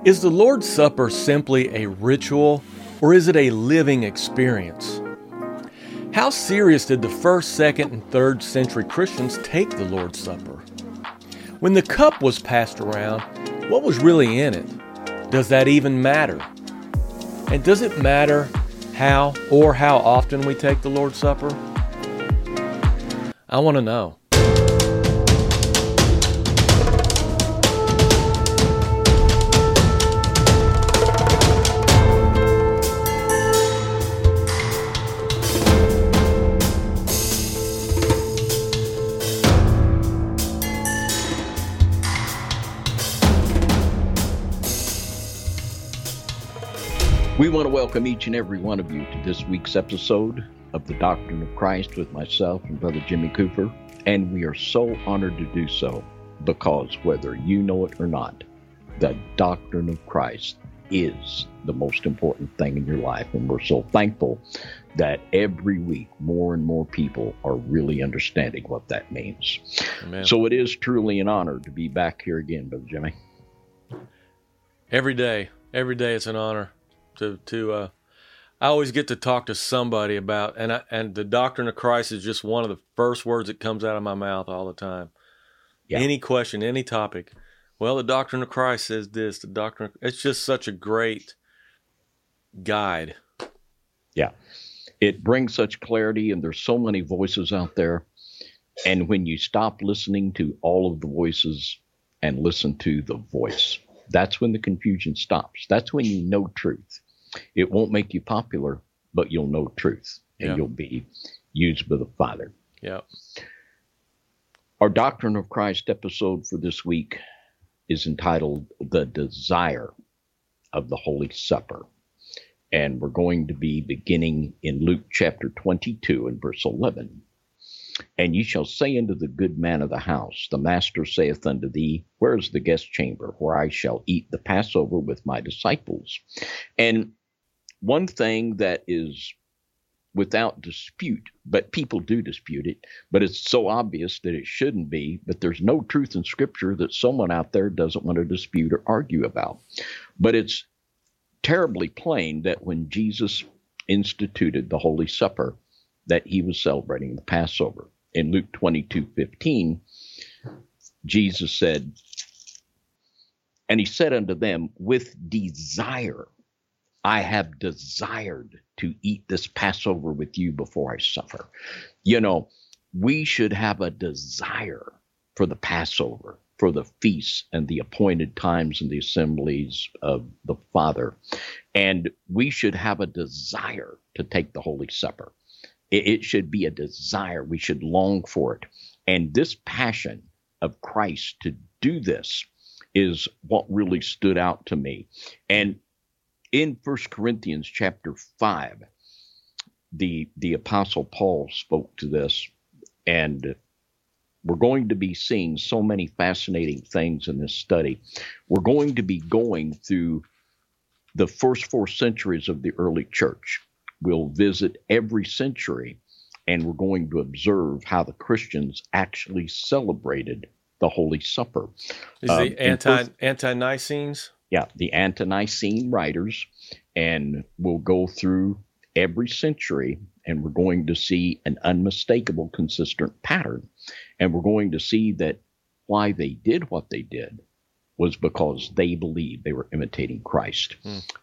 Is the Lord's Supper simply a ritual, or is it a living experience? How serious did the first, second, and third century Christians take the Lord's Supper? When the cup was passed around, what was really in it? Does that even matter? And does it matter how often we take the Lord's Supper? I want to know. We want to welcome each and every one of you to this week's episode of The Doctrine of Christ with myself and Brother Jimmy Cooper. And we are so honored to do so because whether you know it or not, the doctrine of Christ is the most important thing in your life. And we're so thankful that every week more and more people are really understanding what that means. Amen. So it is truly an honor to be back here again, Brother Jimmy. Every day it's an honor. I always get to talk to somebody about, and the doctrine of Christ is just one of the first words that comes out of my mouth all the time. Yeah. Any question, any topic. Well, the doctrine of Christ says this. It's just such a great guide. Yeah, it brings such clarity, and there's so many voices out there. And when you stop listening to all of the voices and listen to the voice, that's when the confusion stops. That's when you know truth. It won't make you popular, but you'll know truth, and you'll be used by the Father. Yeah. Our Doctrine of Christ episode for this week is entitled The Desire of the Holy Supper. And we're going to be beginning in Luke chapter 22 and verse 11. And ye shall say unto the good man of the house, the master saith unto thee, where is the guest chamber, where I shall eat the Passover with my disciples? And one thing that is without dispute, but people do dispute it, but it's so obvious that it shouldn't be, but there's no truth in Scripture that someone out there doesn't want to dispute or argue about. But it's terribly plain that when Jesus instituted the Holy Supper, that he was celebrating the Passover. In Luke 22:15, Jesus said, and he said unto them, with desire, I have desired to eat this Passover with you before I suffer. You know, we should have a desire for the Passover, for the feasts and the appointed times and the assemblies of the Father. And we should have a desire to take the Holy Supper. It should be a desire. We should long for it. And this passion of Christ to do this is what really stood out to me. And in 1 Corinthians chapter 5, the Apostle Paul spoke to this, and we're going to be seeing so many fascinating things in this study. We're going to be going through the first 4 centuries of the early church. We'll visit every century, and we're going to observe how the Christians actually celebrated the Holy Supper. Is the Ante-Nicenes? Yeah, the Ante-Nicene writers, and we'll go through every century, and we're going to see an unmistakable, consistent pattern. And we're going to see that why they did what they did was because they believed they were imitating Christ.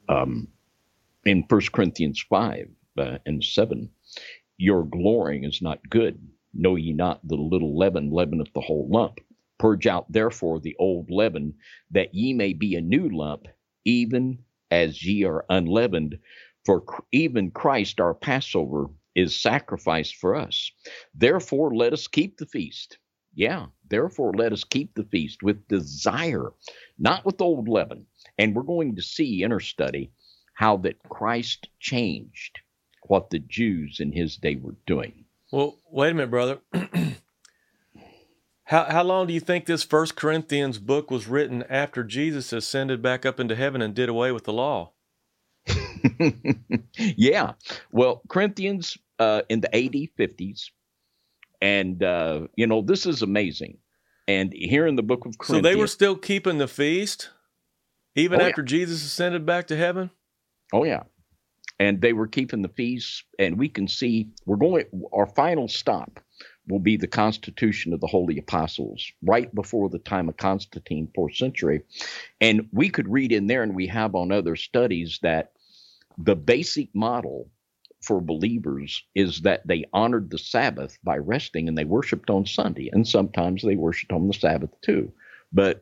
In 1 Corinthians 5 and 7, your glorying is not good. Know ye not the little leaven leaveneth the whole lump? Purge out therefore the old leaven, that ye may be a new lump, even as ye are unleavened. For even Christ our Passover is sacrificed for us. Therefore let us keep the feast. Yeah, therefore let us keep the feast with desire, not with old leaven. And we're going to see in our study how that Christ changed what the Jews in his day were doing. Well, wait a minute, brother. How long do you think this 1 Corinthians book was written after Jesus ascended back up into heaven and did away with the law? Yeah. Well, Corinthians in the AD 50s. And, this is amazing. And here in the book of Corinthians. So they were still keeping the feast? Even Oh, yeah. after Jesus ascended back to heaven? Oh, yeah. And they were keeping the feast, and we can see our final stop will be the Constitution of the Holy Apostles, right before the time of Constantine, 4th century. And we could read in there, and we have on other studies, that the basic model for believers is that they honored the Sabbath by resting, and they worshiped on Sunday, and sometimes they worshiped on the Sabbath too. But,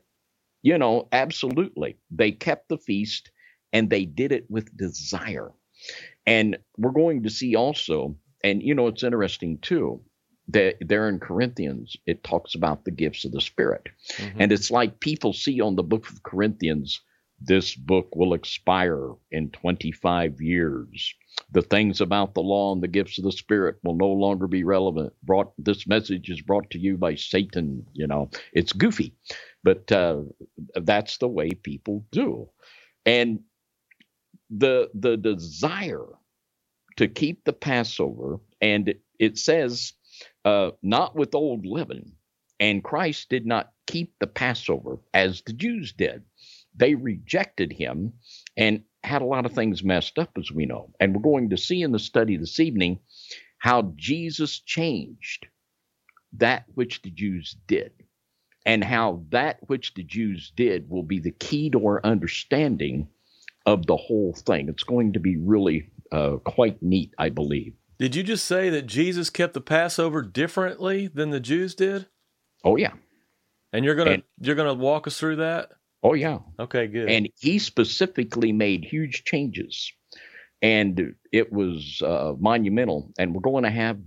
absolutely, they kept the feast, and they did it with desire. And we're going to see also, and it's interesting too, that there in Corinthians, it talks about the gifts of the Spirit. Mm-hmm. And it's like people see on the book of Corinthians, this book will expire in 25 years. The things about the law and the gifts of the Spirit will no longer be relevant. This message is brought to you by Satan. It's goofy, but that's the way people do. And the desire to keep the Passover, and it says, not with old leaven. And Christ did not keep the Passover as the Jews did. They rejected him and had a lot of things messed up, as we know. And we're going to see in the study this evening how Jesus changed that which the Jews did, and how that which the Jews did will be the key to our understanding of the whole thing. It's going to be really quite neat, I believe. Did you just say that Jesus kept the Passover differently than the Jews did? Oh, yeah. And you're gonna walk us through that? Oh, yeah. Okay, good. And he specifically made huge changes, and it was monumental. And we're going to have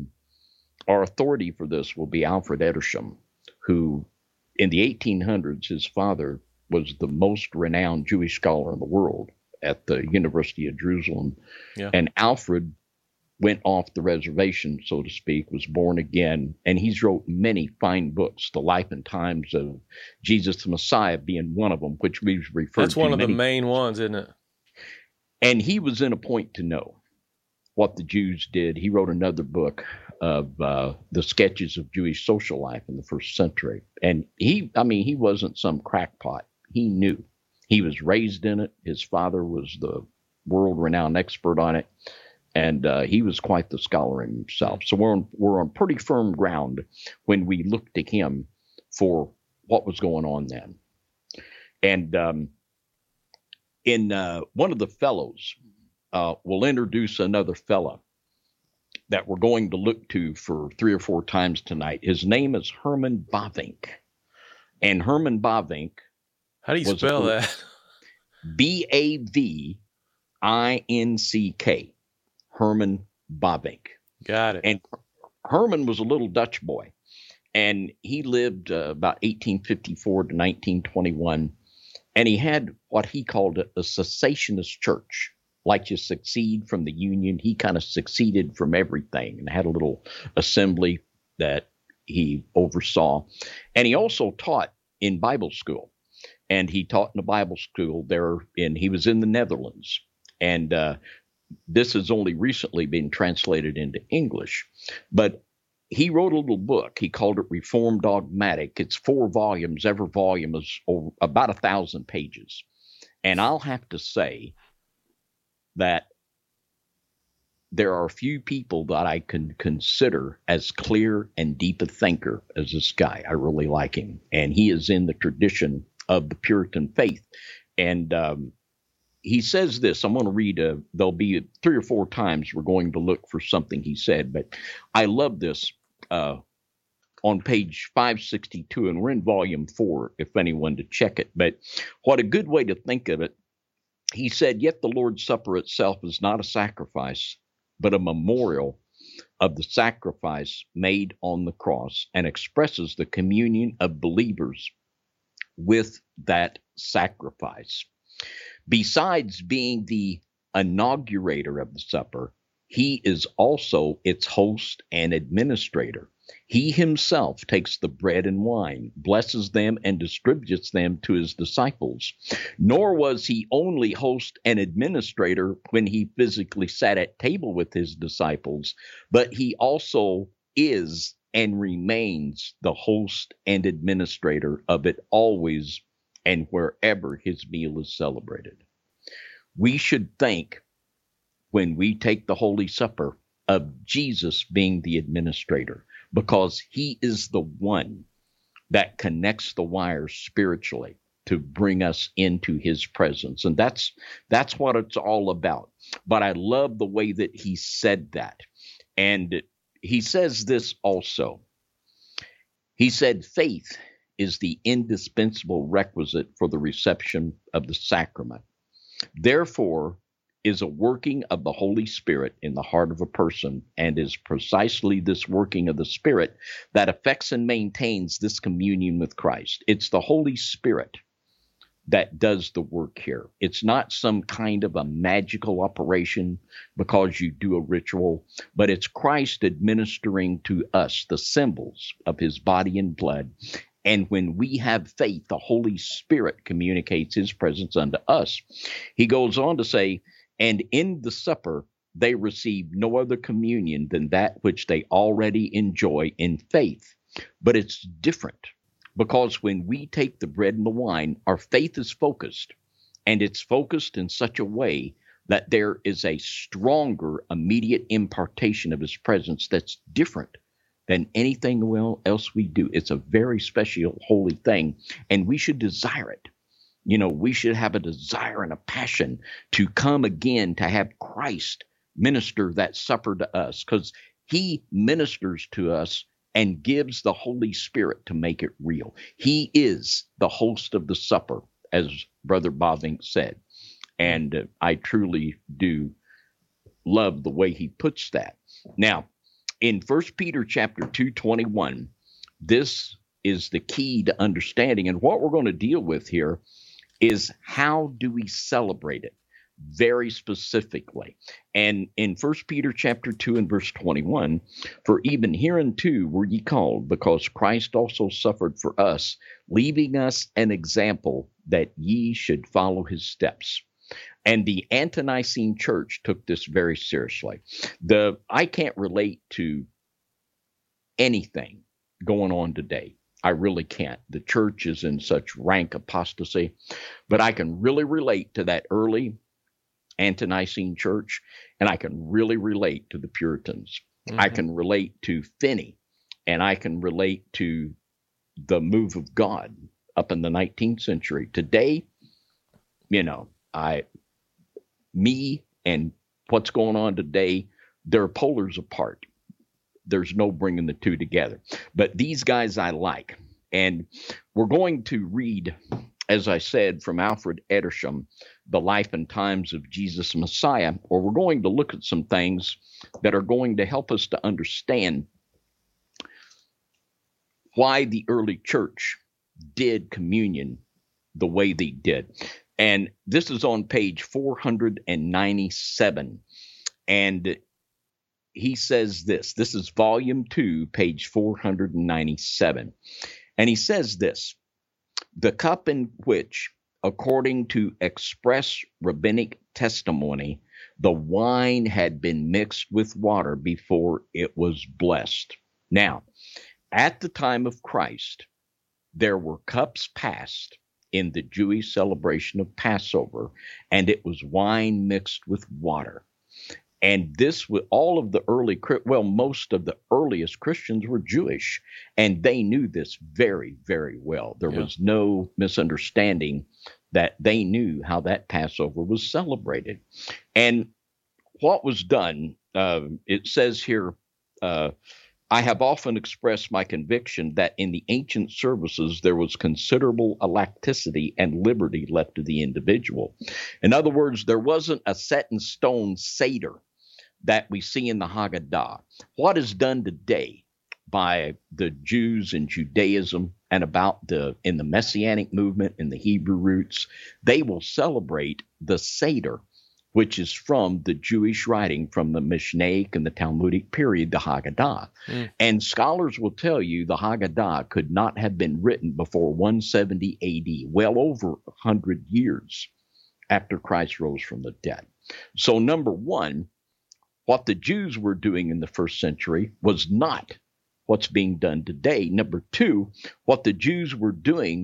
our authority for this will be Alfred Edersheim, who in the 1800s, his father was the most renowned Jewish scholar in the world at the University of Jerusalem. Yeah. And Alfred went off the reservation, so to speak, was born again, and he's wrote many fine books, The Life and Times of Jesus the Messiah being one of them, which we've referred to. That's one of the main ones, isn't it? And he was in a point to know what the Jews did. He wrote another book of the sketches of Jewish social life in the 1st century. And he wasn't some crackpot. He knew. He was raised in it. His father was the world-renowned expert on it. And he was quite the scholar himself. So we're on pretty firm ground when we look to him for what was going on then. And in one of the fellows, we'll introduce another fella that we're going to look to for 3 or 4 times tonight. His name is Herman Bavinck. And Herman Bavinck. How do you spell that? Bavinck. Herman Bavinck. Got it. And Herman was a little Dutch boy, and he lived about 1854 to 1921, and he had what he called a cessationist church. Like you secede from the Union, he kind of seceded from everything and had a little assembly that he oversaw. And he also taught in Bible school, and he taught in a Bible school he was in the Netherlands, and this has only recently been translated into English, but he wrote a little book. He called it Reformed Dogmatic. It's 4 volumes. Every volume is about 1,000 pages. And I'll have to say that there are a few people that I can consider as clear and deep a thinker as this guy. I really like him. And he is in the tradition of the Puritan faith. And he says this. I'm going to read, there'll be 3 or 4 times we're going to look for something he said, but I love this on page 562, and we're in volume 4, if anyone to check it. But what a good way to think of it. He said, yet the Lord's Supper itself is not a sacrifice, but a memorial of the sacrifice made on the cross, and expresses the communion of believers with that sacrifice. Besides being the inaugurator of the supper, he is also its host and administrator. He himself takes the bread and wine, blesses them, and distributes them to his disciples. Nor was he only host and administrator when he physically sat at table with his disciples, but he also is and remains the host and administrator of it always and wherever his meal is celebrated. We should think, when we take the Holy Supper, of Jesus being the administrator, because he is the one that connects the wires spiritually to bring us into his presence. And that's what it's all about. But I love the way that he said that. And he says this also. He said, faith is the indispensable requisite for the reception of the sacrament. Therefore, is a working of the Holy Spirit in the heart of a person, and is precisely this working of the Spirit that affects and maintains this communion with Christ. It's the Holy Spirit that does the work here. It's not some kind of a magical operation because you do a ritual, but it's Christ administering to us the symbols of his body and blood. And when we have faith, the Holy Spirit communicates his presence unto us. He goes on to say, and in the supper, they receive no other communion than that which they already enjoy in faith. But it's different, because when we take the bread and the wine, our faith is focused, and it's focused in such a way that there is a stronger immediate impartation of his presence that's different than anything else we do. It's a very special, holy thing, and we should desire it. You know, we should have a desire and a passion to come again, to have Christ minister that supper to us, because he ministers to us and gives the Holy Spirit to make it real. He is the host of the supper, as Brother Bothing said. And I truly do love the way he puts that. Now, in 1 Peter chapter 2:21, this is the key to understanding. And what we're going to deal with here is, how do we celebrate it very specifically? And in 1 Peter chapter 2 and verse 21, for even hereunto were ye called, because Christ also suffered for us, leaving us an example that ye should follow his steps. And the Ante-Nicene church took this very seriously. I can't relate to anything going on today. I really can't. The church is in such rank apostasy, but I can really relate to that early Ante-Nicene church, and I can really relate to the Puritans. Mm-hmm. I can relate to Finney, and I can relate to the move of God up in the 19th century. Today, you know, me and what's going on today, they're polars apart. There's no bringing the two together. But these guys I like. And we're going to read, as I said, from Alfred Edersheim, The Life and Times of Jesus Messiah, or we're going to look at some things that are going to help us to understand why the early church did communion the way they did. And this is on page 497. And he says this. This is volume 2, page 497. And he says this: the cup in which, according to express rabbinic testimony, the wine had been mixed with water before it was blessed. Now, at the time of Christ, there were cups passed in the Jewish celebration of Passover, and it was wine mixed with water. And this, with all of the most of the earliest Christians were Jewish, and they knew this very, very well. There was no misunderstanding that they knew how that Passover was celebrated. And what was done, it says here, I have often expressed my conviction that in the ancient services, there was considerable elasticity and liberty left to the individual. In other words, there wasn't a set in stone Seder that we see in the Haggadah. What is done today by the Jews in Judaism and in the Messianic movement in the Hebrew roots, they will celebrate the Seder, which is from the Jewish writing from the Mishnaic and the Talmudic period, the Haggadah. And scholars will tell you the Haggadah could not have been written before 170 AD, well over 100 years after Christ rose from the dead. So number one, what the Jews were doing in the first century was not what's being done today. Number two, what the Jews were doing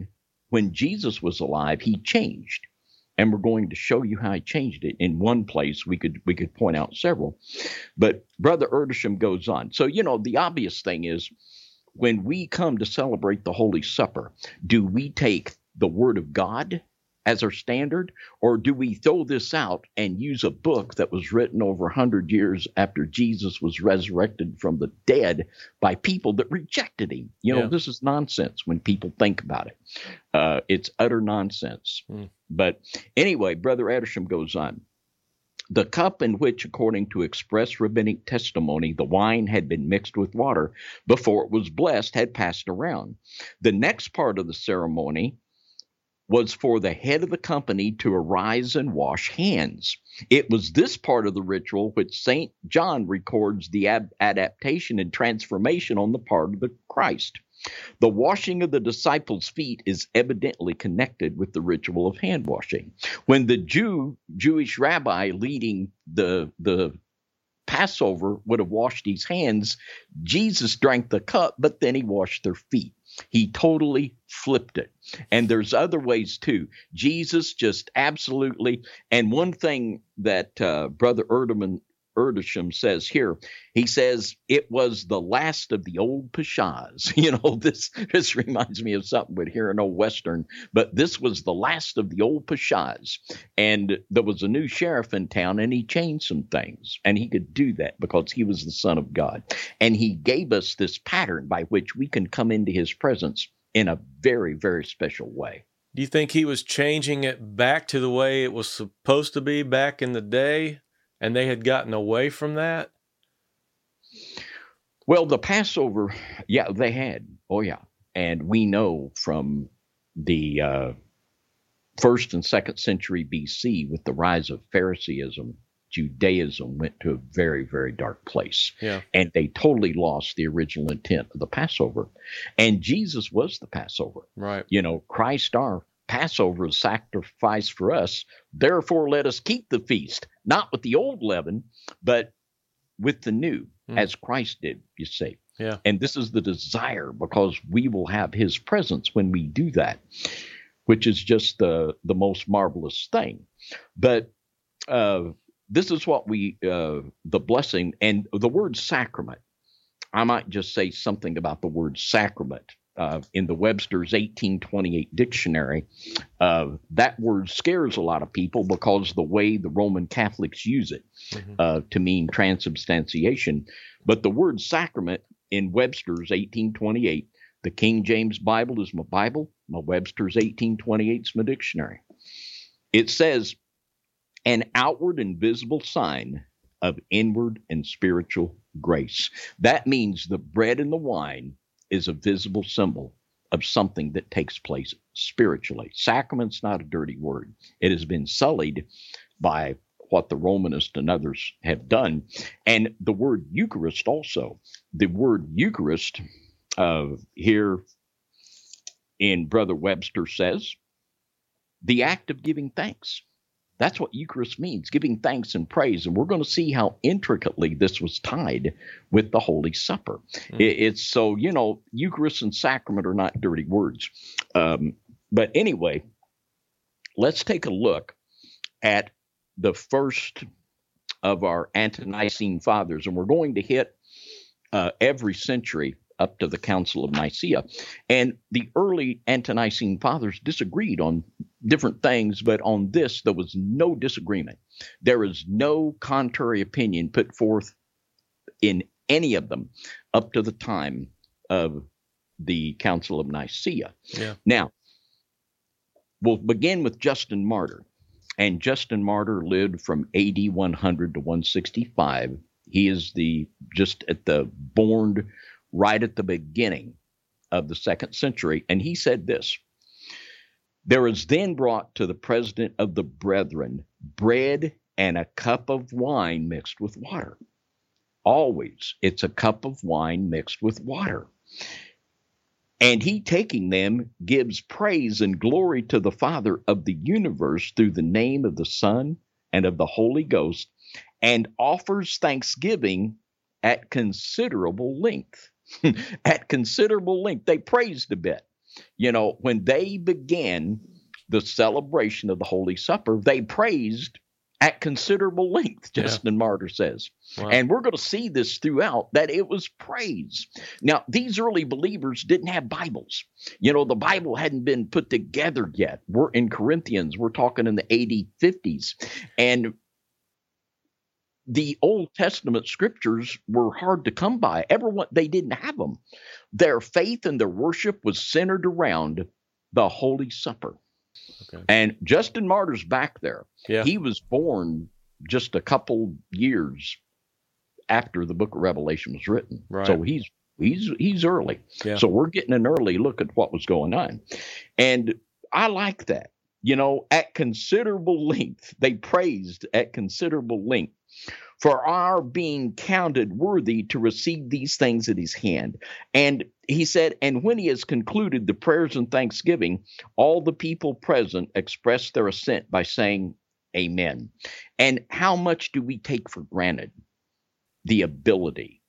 when Jesus was alive, he changed. And we're going to show you how he changed it. In one place, we could point out several. But Brother Erdesham goes on. So, the obvious thing is, when we come to celebrate the Holy Supper, do we take the Word of God as our standard, or do we throw this out and use a book that was written over 100 years after Jesus was resurrected from the dead by people that rejected him? This is nonsense when people think about it. It's utter nonsense. But anyway, Brother Erdesham goes on. The cup in which, according to express rabbinic testimony, the wine had been mixed with water before it was blessed had passed around. The next part of the ceremony was for the head of the company to arise and wash hands. It was this part of the ritual which St. John records the adaptation and transformation on the part of the Christ. The washing of the disciples' feet is evidently connected with the ritual of hand washing. When the Jewish rabbi leading the Passover would have washed his hands, Jesus drank the cup, but then he washed their feet. He totally flipped it. And there's other ways too. Jesus just absolutely, and one thing that Brother Erdesham says here, he says it was the last of the old pashas. This reminds me of something we'd hear in old Western, but this was the last of the old pashas. And there was a new sheriff in town, and he changed some things, and he could do that because he was the Son of God. And he gave us this pattern by which we can come into his presence in a very, very special way. Do you think he was changing it back to the way it was supposed to be back in the day, and they had gotten away from that? Well, the Passover, yeah, they had. Oh, yeah. And we know from the 1st and 2nd century BC, with the rise of Phariseeism, Judaism went to a very, very dark place. Yeah. And they totally lost the original intent of the Passover. And Jesus was the Passover. Right. Christ, our Passover, is sacrificed for us. Therefore, let us keep the feast, not with the old leaven, but with the new, as Christ did, you see. Yeah. And this is the desire, because we will have his presence when we do that, which is just the most marvelous thing. But this is what the blessing, and the word sacrament. I might just say something about the word sacrament. In the Webster's 1828 dictionary, that word scares a lot of people because the way the Roman Catholics use it to mean transubstantiation. But the word sacrament in Webster's 1828, the King James Bible is my Bible, my Webster's 1828 is my dictionary. It says, an outward and visible sign of inward and spiritual grace. That means the bread and the wine is a visible symbol of something that takes place spiritually. Sacrament's not a dirty word. It has been sullied by what the Romanists and others have done. And the word Eucharist also. The word Eucharist here in Brother Webster says, the act of giving thanks. That's what Eucharist means, giving thanks and praise. And we're going to see how intricately this was tied with the Holy Supper. It's so, Eucharist and sacrament are not dirty words. But anyway, let's take a look at the first of our Ante-Nicene fathers. And we're going to hit every century up to the Council of Nicaea. And the early Ante-Nicene fathers disagreed on different things, but on this, there was no disagreement. There is no contrary opinion put forth in any of them up to the time of the Council of Nicaea. Yeah. Now, we'll begin with Justin Martyr. And Justin Martyr lived from AD 100 to 165. He is born right at the beginning of the 2nd century. And he said this, there is then brought to the president of the brethren bread and a cup of wine mixed with water. Always, it's a cup of wine mixed with water. And he, taking them, gives praise and glory to the Father of the universe through the name of the Son and of the Holy Ghost, and offers thanksgiving at considerable length. At considerable length. They praised a bit. When they began the celebration of the Holy Supper, they praised at considerable length, Justin Martyr says. Wow. And we're going to see this throughout, that it was praise. Now, these early believers didn't have Bibles. The Bible hadn't been put together yet. We're in Corinthians. We're talking in the AD 50s. And the Old Testament scriptures were hard to come by. They didn't have them. Their faith and their worship was centered around the Holy Supper. Okay. And Justin Martyr's back there. Yeah. He was born just a couple years after the book of Revelation was written. Right. So he's early. Yeah. So we're getting an early look at what was going on. And I like that. At considerable length, they praised at considerable length for our being counted worthy to receive these things at his hand. And he said, and when he has concluded the prayers and thanksgiving, all the people present expressed their assent by saying, Amen. And how much do we take for granted the ability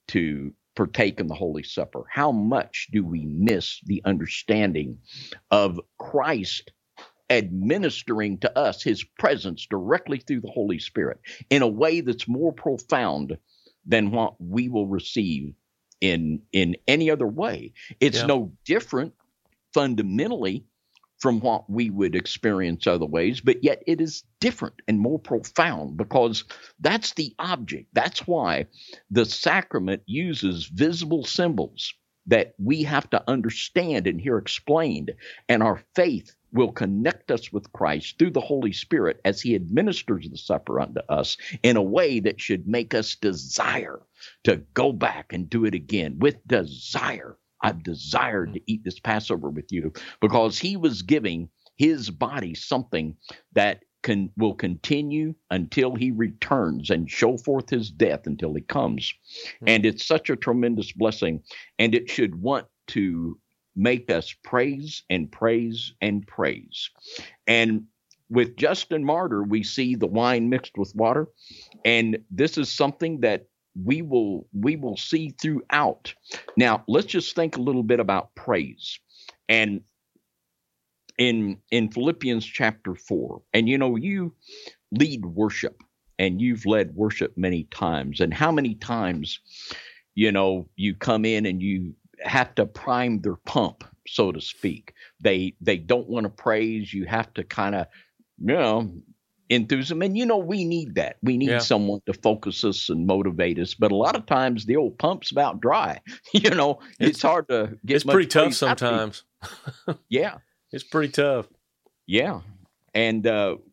to partake in the Holy Supper? How much do we miss the understanding of Christ administering to us his presence directly through the Holy Spirit in a way that's more profound than what we will receive in any other way? It's no different fundamentally from what we would experience other ways, but yet it is different and more profound because that's the object. That's why the sacrament uses visible symbols that we have to understand and hear explained, and our faith will connect us with Christ through the Holy Spirit as he administers the supper unto us in a way that should make us desire to go back and do it again with desire. I've desired to eat this Passover with you because he was giving his body something that will continue until he returns and show forth his death until he comes. And it's such a tremendous blessing, and it should want to make us praise and praise and praise. And with Justin Martyr, we see the wine mixed with water, and this is something that we will see throughout. Now, let's just think a little bit about praise. And in Philippians chapter 4, and you lead worship, and you've led worship many times. And how many times, you come in and you have to prime their pump, so to speak. They don't want to praise. You have to kind of, enthuse them. And, we need that. We need someone to focus us and motivate us. But a lot of times the old pump's about dry. It's hard to get. It's pretty tough sometimes. Yeah. It's pretty tough. Yeah. And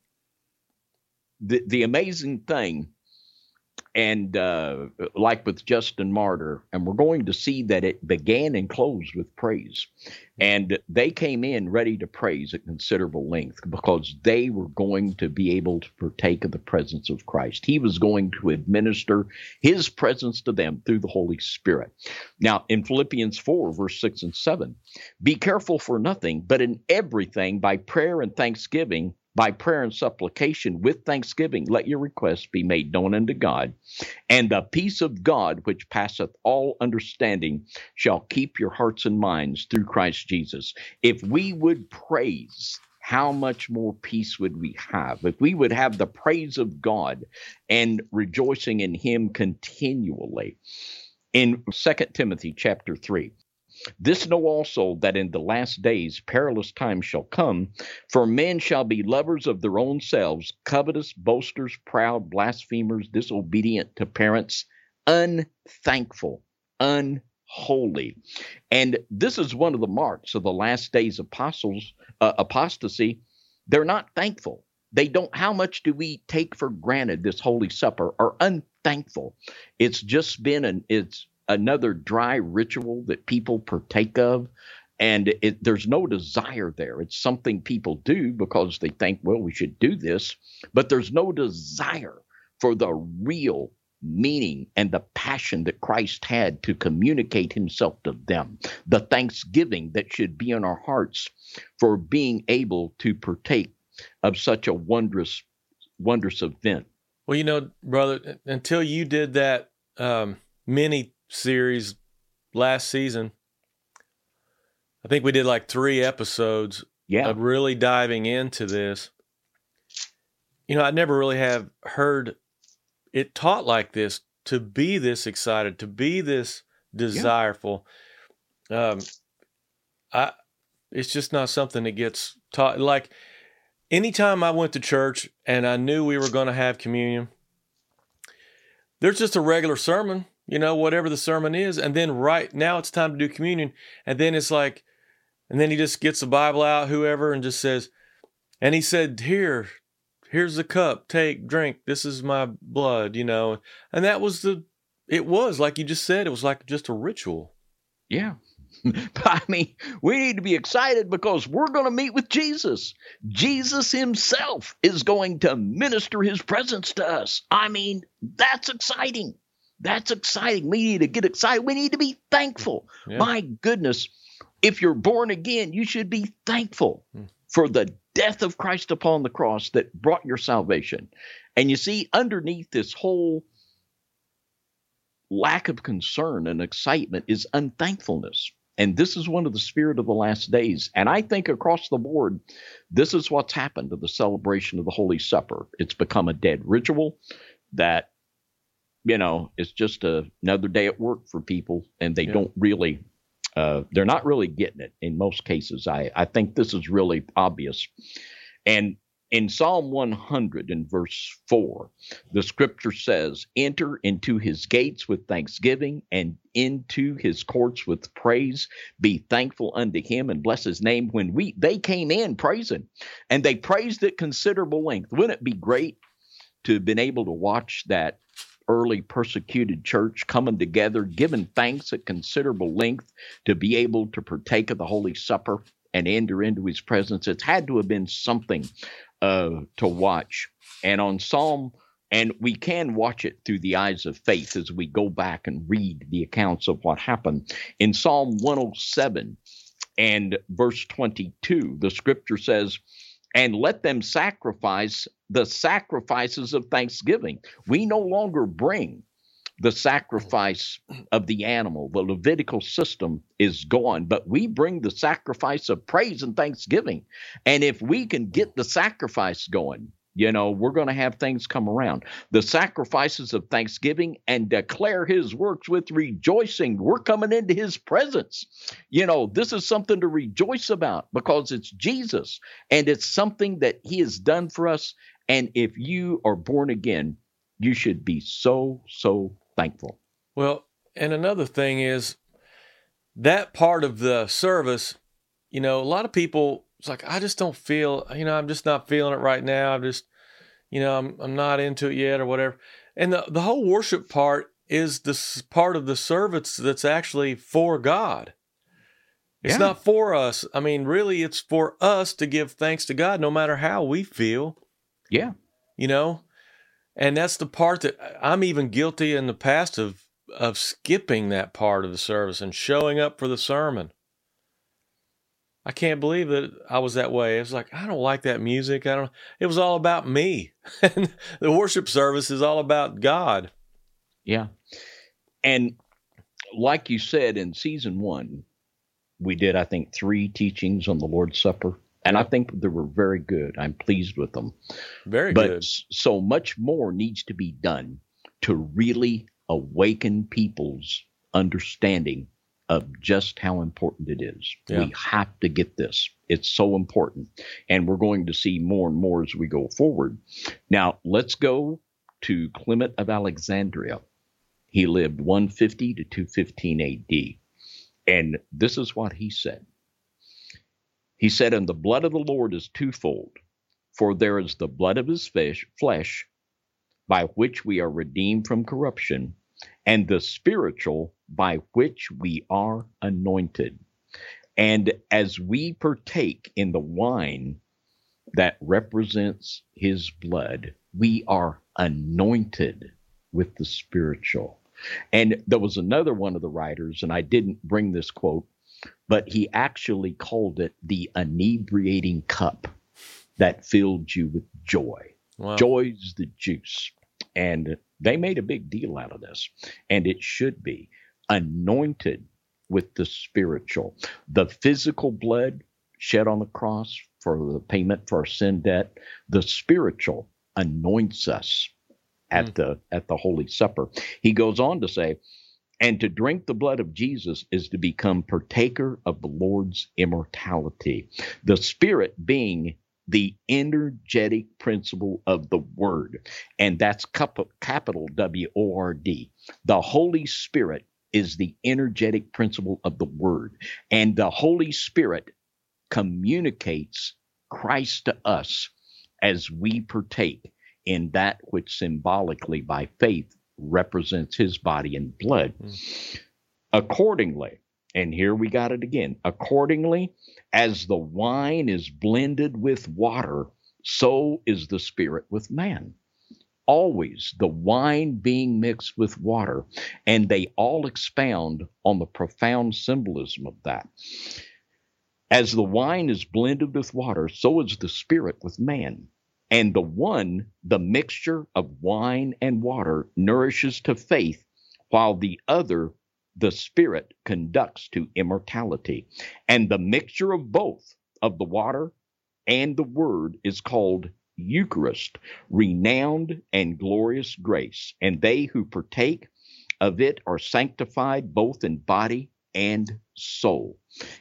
the amazing thing, and like with Justin Martyr, and we're going to see that it began and closed with praise. And they came in ready to praise at considerable length because they were going to be able to partake of the presence of Christ. He was going to administer his presence to them through the Holy Spirit. Now, in Philippians 4, verse 6 and 7, be careful for nothing, but in everything by prayer and thanksgiving, by prayer and supplication with thanksgiving, let your requests be made known unto God. And the peace of God, which passeth all understanding, shall keep your hearts and minds through Christ Jesus. If we would praise, how much more peace would we have? If we would have the praise of God and rejoicing in him continually. In 2 Timothy chapter 3, this know also that in the last days perilous times shall come, for men shall be lovers of their own selves, covetous, boasters, proud, blasphemers, disobedient to parents, unthankful, unholy. And this is one of the marks of the last days apostasy. They're not thankful. They don't. How much do we take for granted this Holy Supper? Are unthankful. It's just been it's another dry ritual that people partake of, and there's no desire there. It's something people do because they think, well, we should do this, but there's no desire for the real meaning and the passion that Christ had to communicate himself to them, the thanksgiving that should be in our hearts for being able to partake of such a wondrous event. Well, brother, until you did that mini series last season, I think we did like 3 episodes Yeah. of really diving into this. You know, I never really have heard it taught like this, to be this excited, to be this desireful. It's just not something that gets taught. Like, anytime I went to church and I knew we were going to have communion, there's just a regular sermon, whatever the sermon is. And then right now it's time to do communion. And then it's like, and then he just gets the Bible out, whoever, and just says, and he said, here's the cup, take, drink. This is my blood, And that was it was like you just said, it was like just a ritual. Yeah. But I mean, we need to be excited because we're going to meet with Jesus. Jesus himself is going to minister his presence to us. I mean, that's exciting. That's exciting. We need to get excited. We need to be thankful. Yeah. My goodness, if you're born again, you should be thankful for the death of Christ upon the cross that brought your salvation. And you see, underneath this whole lack of concern and excitement is unthankfulness. And this is one of the spirit of the last days. And I think across the board, this is what's happened to the celebration of the Holy Supper. It's become a dead ritual that, it's just another day at work for people. And they don't really, they're not really getting it in most cases. I think this is really obvious. And in Psalm 100 in verse 4, the scripture says, enter into his gates with thanksgiving and into his courts with praise. Be thankful unto him and bless his name. When they came in praising, and they praised at considerable length. Wouldn't it be great to have been able to watch that early persecuted church coming together, giving thanks at considerable length, to be able to partake of the Holy Supper and enter into his presence? It's had to have been something to watch. And on Psalm, and we can watch it through the eyes of faith as we go back and read the accounts of what happened. In Psalm 107 and verse 22, the scripture says, and let them sacrifice the sacrifices of thanksgiving. We no longer bring the sacrifice of the animal. The Levitical system is gone, but we bring the sacrifice of praise and thanksgiving. And if we can get the sacrifice going, we're going to have things come around. The sacrifices of thanksgiving and declare his works with rejoicing. We're coming into his presence. This is something to rejoice about because it's Jesus and it's something that he has done for us. And if you are born again, you should be so thankful. Well, and another thing is that part of the service, a lot of people, it's like, I just don't feel, I'm just not feeling it right now. I'm just, I'm not into it yet or whatever. And the whole worship part is this part of the service that's actually for God. It's not for us. I mean, really, it's for us to give thanks to God no matter how we feel. Yeah. And that's the part that I'm even guilty in the past of skipping that part of the service and showing up for the sermon. I can't believe that I was that way. It was like, I don't like that music. It was all about me. And the worship service is all about God. Yeah. And like you said, in season 1, we did, I think, 3 teachings on the Lord's Supper. And I think they were very good. I'm pleased with them. Very good. But so much more needs to be done to really awaken people's understanding of just how important it is. Yeah. We have to get this. It's so important. And we're going to see more and more as we go forward. Now, let's go to Clement of Alexandria. He lived 150 to 215 AD. And this is what he said. He said, and the blood of the Lord is twofold, for there is the blood of his flesh, by which we are redeemed from corruption, and the spiritual, by which we are anointed. And as we partake in the wine that represents his blood, we are anointed with the spiritual. And there was another one of the writers, and I didn't bring this quote, but he actually called it the inebriating cup that filled you with joy. Wow. Joy's the juice. And they made a big deal out of this. And it should be anointed with the spiritual. The physical blood shed on the cross for the payment for our sin debt. The spiritual anoints us at the Holy Supper. He goes on to say, and to drink the blood of Jesus is to become partaker of the Lord's immortality. The Spirit being the energetic principle of the Word. And that's capital W-O-R-D. The Holy Spirit is the energetic principle of the Word. And the Holy Spirit communicates Christ to us as we partake in that which symbolically by faith represents his body and blood. Accordingly, and here we got it again, accordingly, as the wine is blended with water, so is the Spirit with man. Always the wine being mixed with water, and they all expound on the profound symbolism of that. As the wine is blended with water, so is the Spirit with man. And the mixture of wine and water, nourishes to faith, while the other, the Spirit, conducts to immortality. And the mixture of both, of the water and the Word, is called Eucharist, renowned and glorious grace. And they who partake of it are sanctified both in body and soul.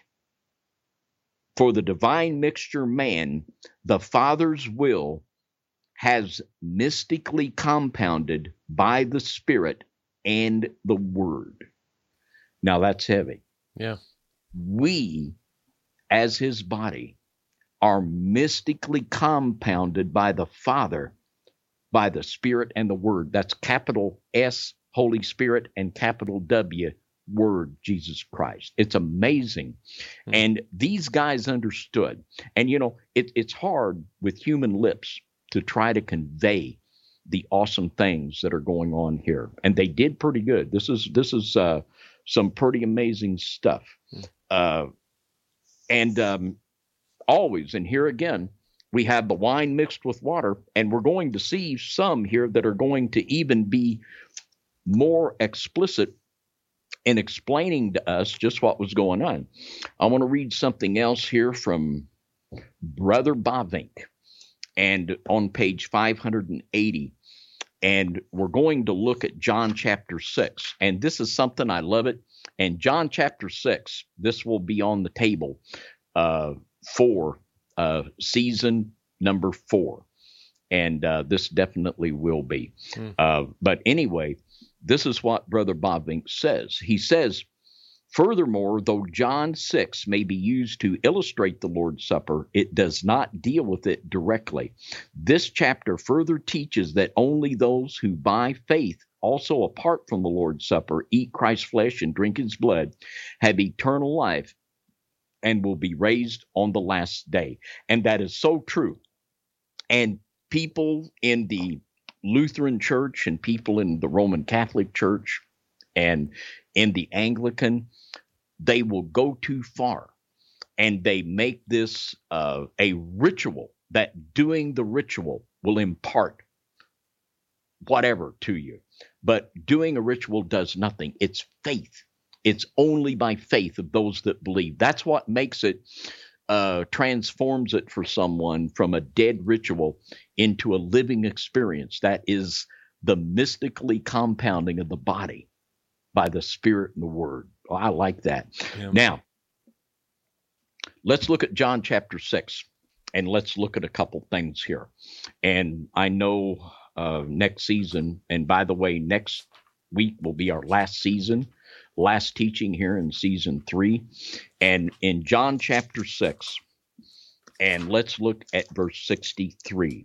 For the divine mixture man, the Father's will, has mystically compounded by the Spirit and the Word. Now that's heavy. Yeah. We, as his body, are mystically compounded by the Father, by the Spirit and the Word. That's capital S, Holy Spirit, and capital W, Word, Jesus Christ. It's amazing. And these guys understood. And, it's hard with human lips to try to convey the awesome things that are going on here. And they did pretty good. This is some pretty amazing stuff. Always, and here again, we have the wine mixed with water, and we're going to see some here that are going to even be more explicit in explaining to us just what was going on. I want to read something else here from Brother Bavinck, and on page 580. And we're going to look at John chapter 6. And this is something, I love it. And John chapter 6, this will be on the table for season number 4. And this definitely will be. But anyway, this is what Brother Bavinck says. He says, furthermore, though John 6 may be used to illustrate the Lord's Supper, it does not deal with it directly. This chapter further teaches that only those who by faith, also apart from the Lord's Supper, eat Christ's flesh and drink his blood, have eternal life and will be raised on the last day. And that is so true. And people in the Lutheran Church and people in the Roman Catholic Church and in the Anglican, they will go too far, and they make this a ritual, that doing the ritual will impart whatever to you. But doing a ritual does nothing. It's faith. It's only by faith of those that believe. That's what makes it, transforms it for someone from a dead ritual into a living experience. That is the mystically compounding of the body by the Spirit and the Word. Oh, I like that. Yeah. Now, let's look at John chapter 6, and let's look at a couple things here. And I know next season, and by the way, next week will be our last teaching here in season 3. And in John chapter 6, and let's look at verse 63.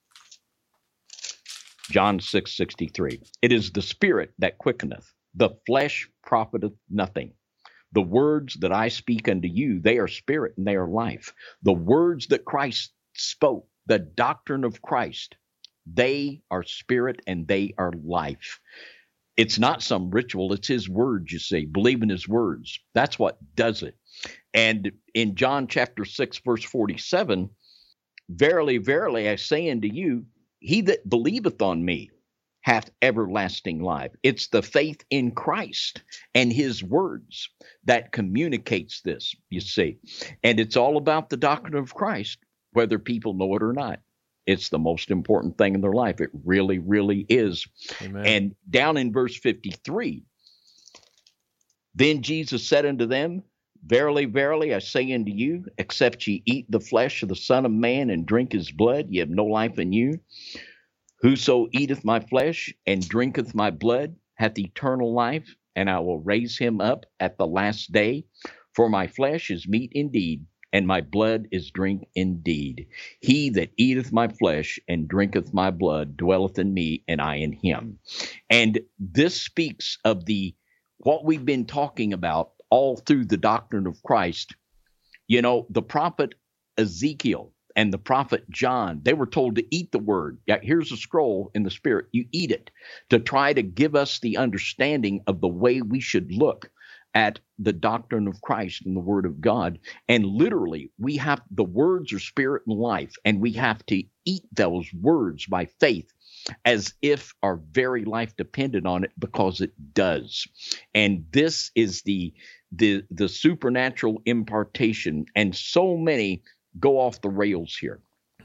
John 6:63. It is the Spirit that quickeneth. The flesh profiteth nothing. The words that I speak unto you, they are spirit and they are life. The words that Christ spoke, the doctrine of Christ, they are spirit and they are life. It's not some ritual. It's his words, you see. Believe in his words. That's what does it. And in John chapter 6, verse 47, verily, verily, I say unto you, he that believeth on me, hath everlasting life. It's the faith in Christ and his words that communicates this, you see. And it's all about the doctrine of Christ, whether people know it or not. It's the most important thing in their life. It really, really is. Amen. And down in verse 53, then Jesus said unto them, Verily, verily, I say unto you, except ye eat the flesh of the Son of Man and drink his blood, ye have no life in you. Whoso eateth my flesh and drinketh my blood hath eternal life, and I will raise him up at the last day. For my flesh is meat indeed, and my blood is drink indeed. He that eateth my flesh and drinketh my blood dwelleth in me, and I in him. And this speaks of what we've been talking about all through the doctrine of Christ. You know, the prophet Ezekiel and the prophet John, they were told to eat the word. Yeah, here's a scroll in the spirit. You eat it to try to give us the understanding of the way we should look at the doctrine of Christ and the word of God. And literally, the words are spirit and life, and we have to eat those words by faith as if our very life depended on it, because it does. And this is the supernatural impartation, and so many go off the rails here.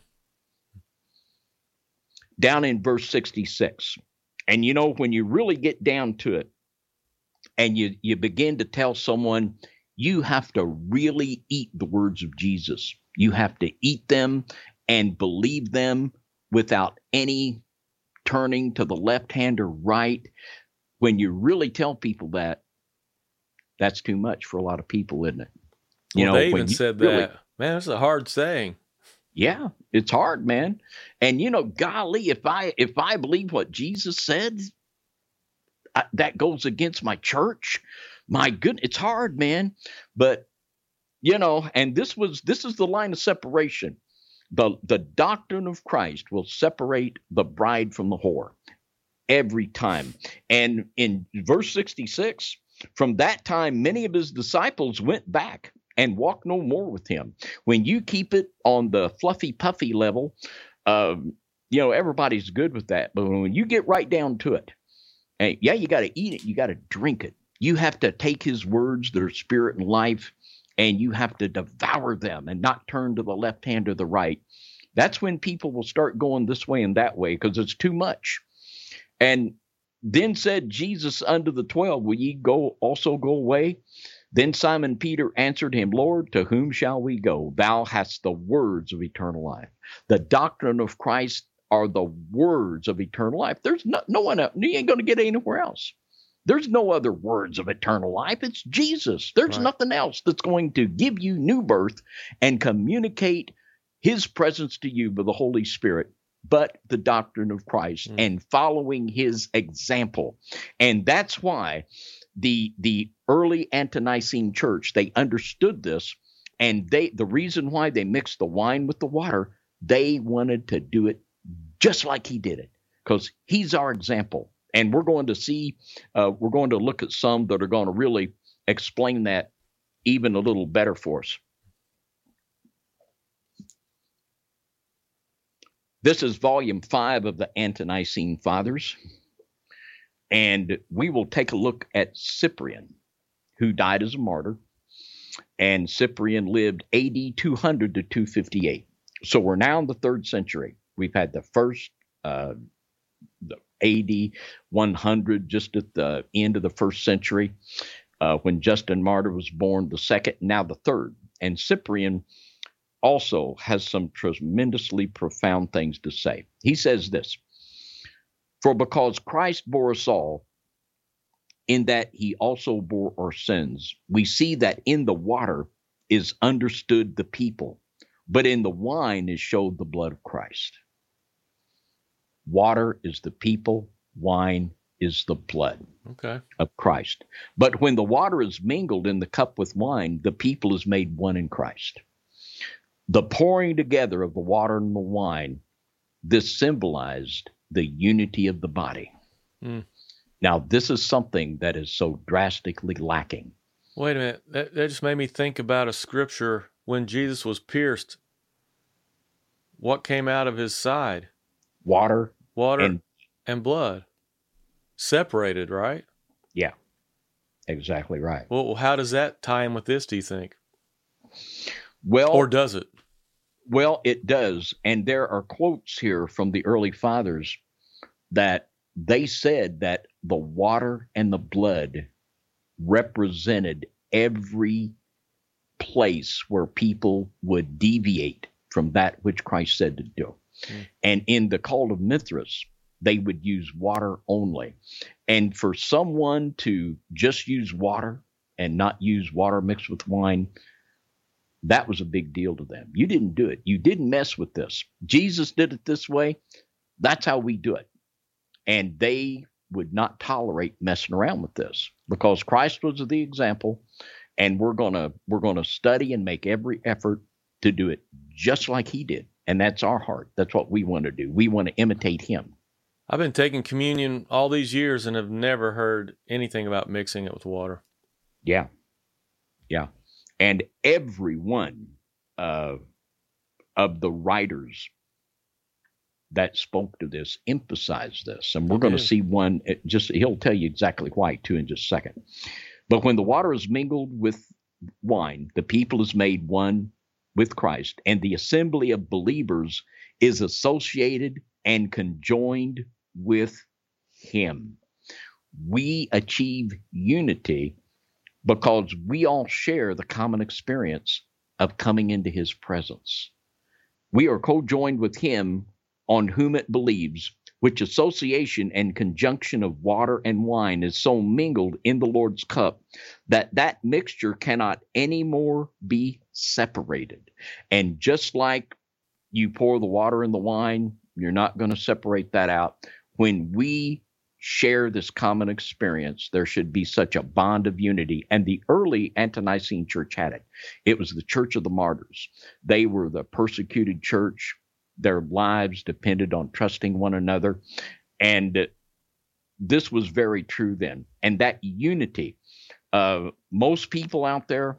Down in verse 66, and you know, when you really get down to it, and you begin to tell someone, you have to really eat the words of Jesus. You have to eat them and believe them without any turning to the left hand or right. When you really tell people that, that's too much for a lot of people, isn't it? They even said that. Man, that's a hard saying. Yeah, it's hard, man. And golly, if I believe what Jesus said, that goes against my church. My goodness, it's hard, man. But and this is the line of separation. The doctrine of Christ will separate the bride from the whore every time. And in verse 66, from that time, many of his disciples went back and walked no more with him. When you keep it on the fluffy puffy level, everybody's good with that. But when you get right down to it, and you got to eat it, you got to drink it. You have to take his words that are spirit and life, and you have to devour them and not turn to the left hand or the right. That's when people will start going this way and that way, because it's too much. And then said Jesus unto the 12, Will ye also go away? Then Simon Peter answered him, Lord, to whom shall we go? Thou hast the words of eternal life. The doctrine of Christ are the words of eternal life. There's no one else. You ain't going to get anywhere else. There's no other words of eternal life. It's Jesus. There's nothing else that's going to give you new birth and communicate his presence to you by the Holy Spirit, but the doctrine of Christ and following his example. And that's why the early Ante-Nicene church, they understood this, and the reason why they mixed the wine with the water, they wanted to do it just like he did it, because he's our example. And we're going to look at some that are going to really explain that even a little better for us. This is volume 5 of the Ante-Nicene Fathers. And we will take a look at Cyprian, who died as a martyr. And Cyprian lived AD 200 to 258. So we're now in the 3rd century. We've had the first, the AD 100, just at the end of the 1st century, when Justin Martyr was born, the 2nd, now the 3rd. And Cyprian also has some tremendously profound things to say. He says this, For because Christ bore us all, in that he also bore our sins, we see that in the water is understood the people, but in the wine is showed the blood of Christ. Water is the people, wine is the blood of Christ. But when the water is mingled in the cup with wine, the people is made one in Christ. The pouring together of the water and the wine, this symbolized the unity of the body. Now, this is something that is so drastically lacking. Wait a minute. That just made me think about a scripture. When Jesus was pierced, what came out of his side? Water and blood. Separated, right? Yeah, exactly right. Well, how does that tie in with this, do you think? Well, Or does it? Well, it does. And there are quotes here from the early fathers that they said that the water and the blood represented every place where people would deviate from that which Christ said to do. And in the cult of Mithras, they would use water only. And for someone to just use water and not use water mixed with wine, that was a big deal to them. You didn't do it. You didn't mess with this. Jesus did it this way. That's how we do it. And they would not tolerate messing around with this because Christ was the example. And we're gonna study and make every effort to do it just like he did. And that's our heart. That's what we want to do. We want to imitate him. I've been taking communion all these years and have never heard anything about mixing it with water. Yeah. Yeah. And every one of the writers that spoke to this emphasized this. And we're going to see one, he'll tell you exactly why too in just a second. But when the water is mingled with wine, the people is made one with Christ, and the assembly of believers is associated and conjoined with him. We achieve unity because we all share the common experience of coming into his presence. We are co-joined with him on whom it believes, which association and conjunction of water and wine is so mingled in the Lord's cup that that mixture cannot anymore be separated. And just like you pour the water in the wine, you're not going to separate that out. When we share this common experience, there should be such a bond of unity. And the early Ante-Nicene church had it. It was the church of the martyrs. They were the persecuted church. Their lives depended on trusting one another. And this was very true then. And that unity, most people out there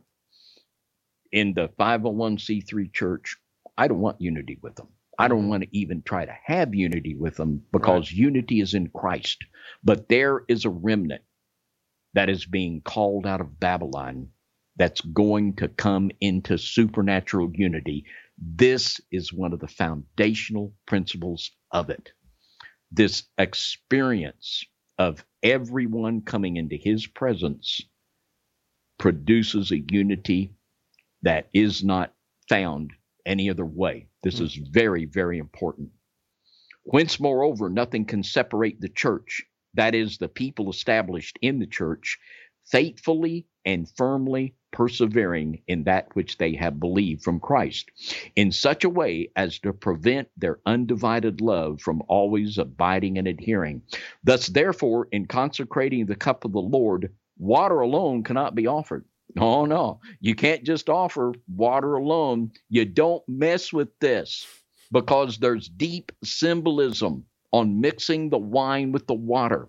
in the 501c3 church, I don't want unity with them. I don't want to even try to have unity with them because unity is in Christ. But there is a remnant that is being called out of Babylon that's going to come into supernatural unity. This is one of the foundational principles of it. This experience of everyone coming into his presence produces a unity that is not found any other way. This is very, very important. Whence, moreover, nothing can separate the church, that is, the people established in the church, faithfully and firmly persevering in that which they have believed from Christ, in such a way as to prevent their undivided love from always abiding and adhering. Thus, therefore, in consecrating the cup of the Lord, water alone cannot be offered. Oh, no, you can't just offer water alone. You don't mess with this because there's deep symbolism on mixing the wine with the water.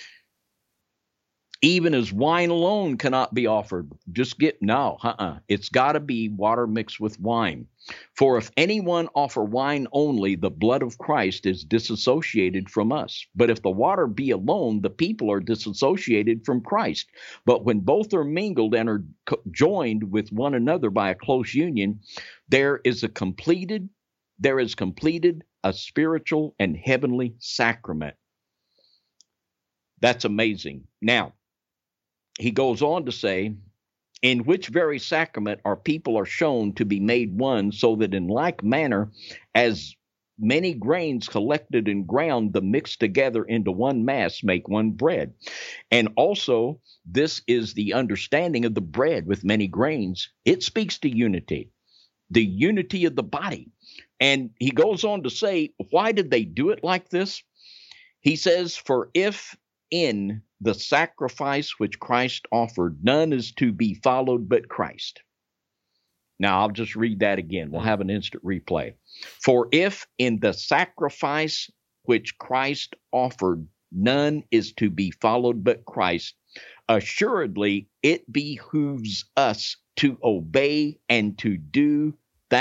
Even as wine alone cannot be offered. It's got to be water mixed with wine. For if anyone offer wine only, the blood of Christ is disassociated from us. But if the water be alone, the people are disassociated from Christ. But when both are mingled and are joined with one another by a close union, there is completed a spiritual and heavenly sacrament. That's amazing. Now, he goes on to say, in which very sacrament our people are shown to be made one, so that in like manner as many grains collected and ground, the mixed together into one mass make one bread. And also, this is the understanding of the bread with many grains. It speaks to unity, the unity of the body. And he goes on to say, why did they do it like this? He says, for if in the sacrifice which Christ offered, none is to be followed but Christ. Now, I'll just read that again. We'll have an instant replay. For if in the sacrifice which Christ offered, none is to be followed but Christ, assuredly it behooves us to obey and to do that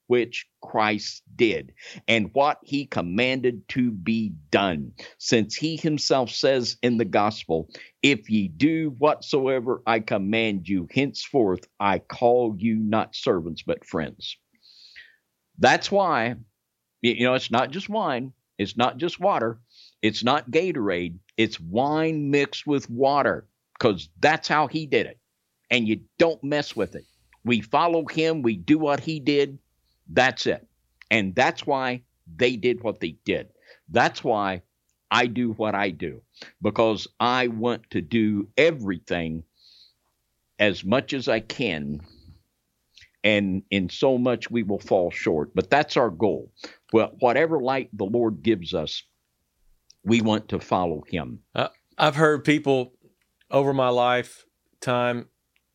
which Christ did and what he commanded to be done, since he himself says in the gospel, if ye do whatsoever I command you, henceforth I call you not servants, but friends. That's why, it's not just wine. It's not just water. It's not Gatorade. It's wine mixed with water, because that's how he did it. And you don't mess with it. We follow him. We do what he did. That's it. And that's why they did what they did. That's why I do what I do, because I want to do everything as much as I can. And in so much we will fall short. But that's our goal. Well, whatever light the Lord gives us, we want to follow him. I've heard people over my lifetime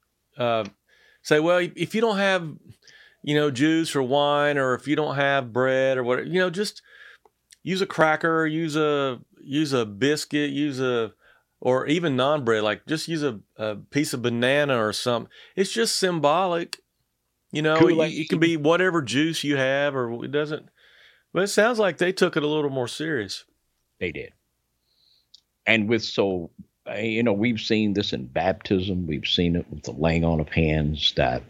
say, well, if you don't have, juice or wine, or if you don't have bread or whatever, just use a cracker, use a biscuit, or even non-bread, like just use a piece of banana or something. It's just symbolic. It can be whatever juice you have, or it doesn't. But it sounds like they took it a little more serious. They did. And we've seen this in baptism. We've seen it with the laying on of hands, that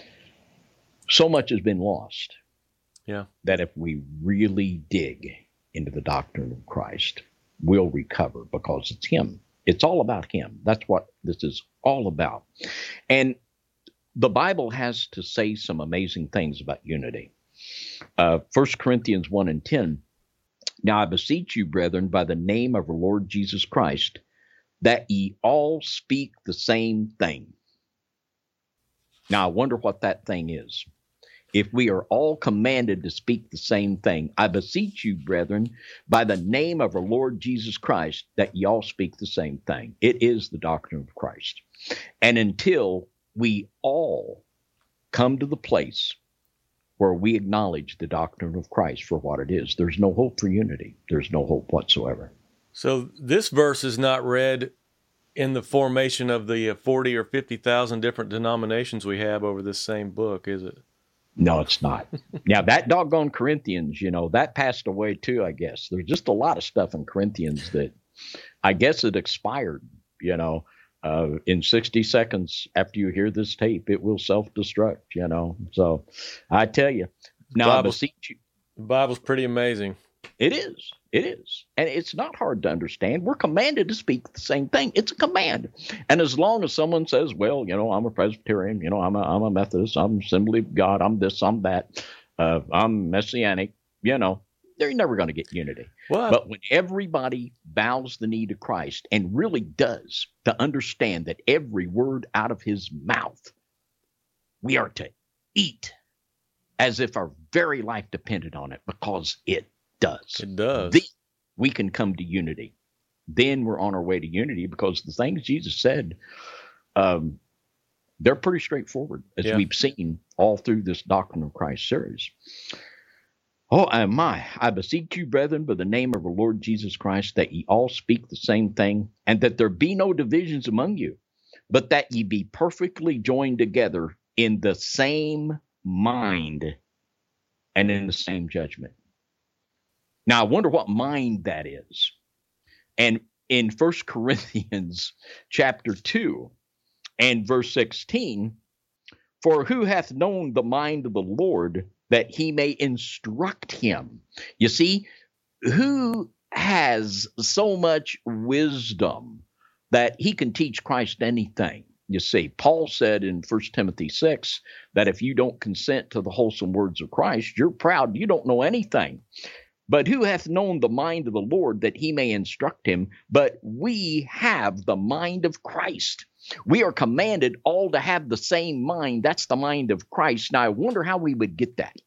so much has been lost. Yeah. That if we really dig into the doctrine of Christ, we'll recover, because it's him. It's all about him. That's what this is all about. And the Bible has to say some amazing things about unity. 1 Corinthians 1:10, now I beseech you, brethren, by the name of our Lord Jesus Christ, that ye all speak the same thing. Now, I wonder what that thing is. If we are all commanded to speak the same thing, I beseech you, brethren, by the name of our Lord Jesus Christ, that ye all speak the same thing. It is the doctrine of Christ. And until we all come to the place where we acknowledge the doctrine of Christ for what it is, there's no hope for unity. There's no hope whatsoever. So this verse is not read in the formation of the 40 or 50,000 different denominations we have over this same book, is it? No, it's not. Now, that doggone Corinthians, that passed away too, I guess. There's just a lot of stuff in Corinthians that I guess it expired, in 60 seconds after you hear this tape, it will self-destruct, So I tell you, now I beseech you. The Bible's pretty amazing. It is. It is. And it's not hard to understand. We're commanded to speak the same thing. It's a command. And as long as someone says, well, I'm a Presbyterian, I'm a Methodist, I'm Assembly of God, I'm this, I'm that, I'm Messianic, they're never going to get unity. What? But when everybody bows the knee to Christ and really does to understand that every word out of his mouth, we are to eat as if our very life depended on it, because it does. It does. Then we can come to unity. Then we're on our way to unity, because the things Jesus said, they're pretty straightforward, as we've seen all through this Doctrine of Christ series. Oh, I beseech you, brethren, by the name of our Lord Jesus Christ, that ye all speak the same thing, and that there be no divisions among you, but that ye be perfectly joined together in the same mind and in the same judgment. Now, I wonder what mind that is. And in 1 Corinthians chapter 2 and verse 16, for who hath known the mind of the Lord, that he may instruct him? You see, who has so much wisdom that he can teach Christ anything? You see, Paul said in 1 Timothy 6 that if you don't consent to the wholesome words of Christ, you're proud, you don't know anything. But who hath known the mind of the Lord, that he may instruct him? But we have the mind of Christ. We are commanded all to have the same mind. That's the mind of Christ. Now, I wonder how we would get that.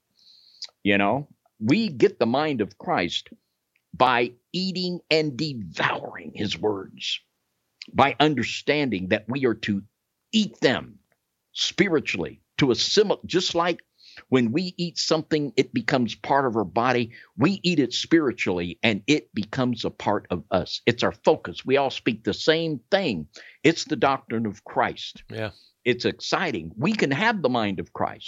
We get the mind of Christ by eating and devouring his words, by understanding that we are to eat them spiritually, to assimilate, just like when we eat something, it becomes part of our body. We eat it spiritually, and it becomes a part of us. It's our focus. We all speak the same thing. It's the doctrine of Christ. Yeah. It's exciting. We can have the mind of Christ,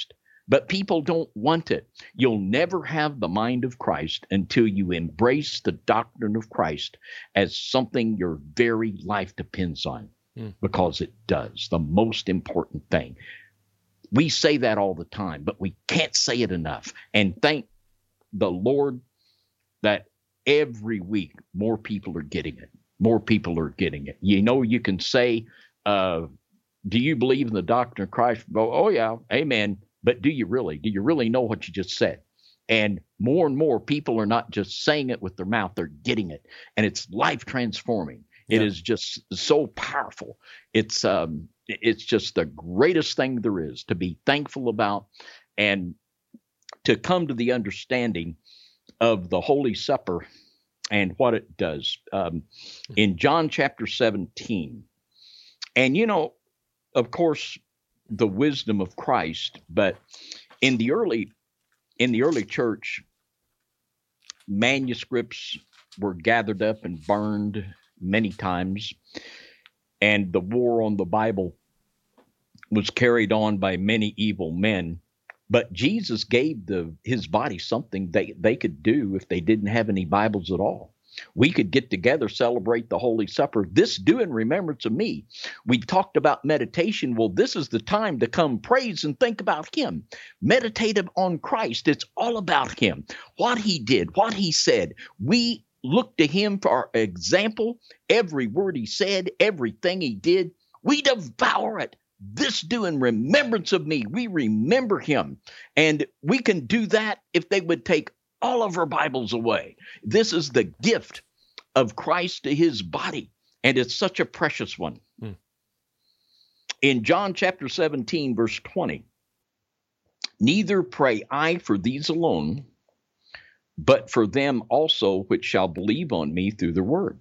But people don't want it. You'll never have the mind of Christ until you embrace the doctrine of Christ as something your very life depends on, because it does. The most important thing. We say that all the time, but we can't say it enough. And thank the Lord that every week more people are getting it. More people are getting it. You know, you can say, do you believe in the doctrine of Christ? Oh, yeah, amen. But do you really? Do you really know what you just said? And more people are not just saying it with their mouth, they're getting it. And it's life transforming. Yeah. It is just so powerful. It's just the greatest thing there is to be thankful about, and to come to the understanding of the Holy Supper and what it does. In John chapter 17, and you know, of course, the wisdom of Christ, but in the early church, manuscripts were gathered up and burned many times, and the war on the Bible was carried on by many evil men. But Jesus gave his body something they could do if they didn't have any Bibles at all. We could get together, celebrate the Holy Supper. This do in remembrance of me. We talked about meditation. Well, this is the time to come praise and think about him. Meditate on Christ. It's all about him, what he did, what he said. We look to him for our example. Every word he said, everything he did, we devour it. This do in remembrance of me. We remember him. And we can do that if they would take all of our Bibles away. This is the gift of Christ to his body, and it's such a precious one. In John chapter 17, verse 20, neither pray I for these alone, but for them also which shall believe on me through the word.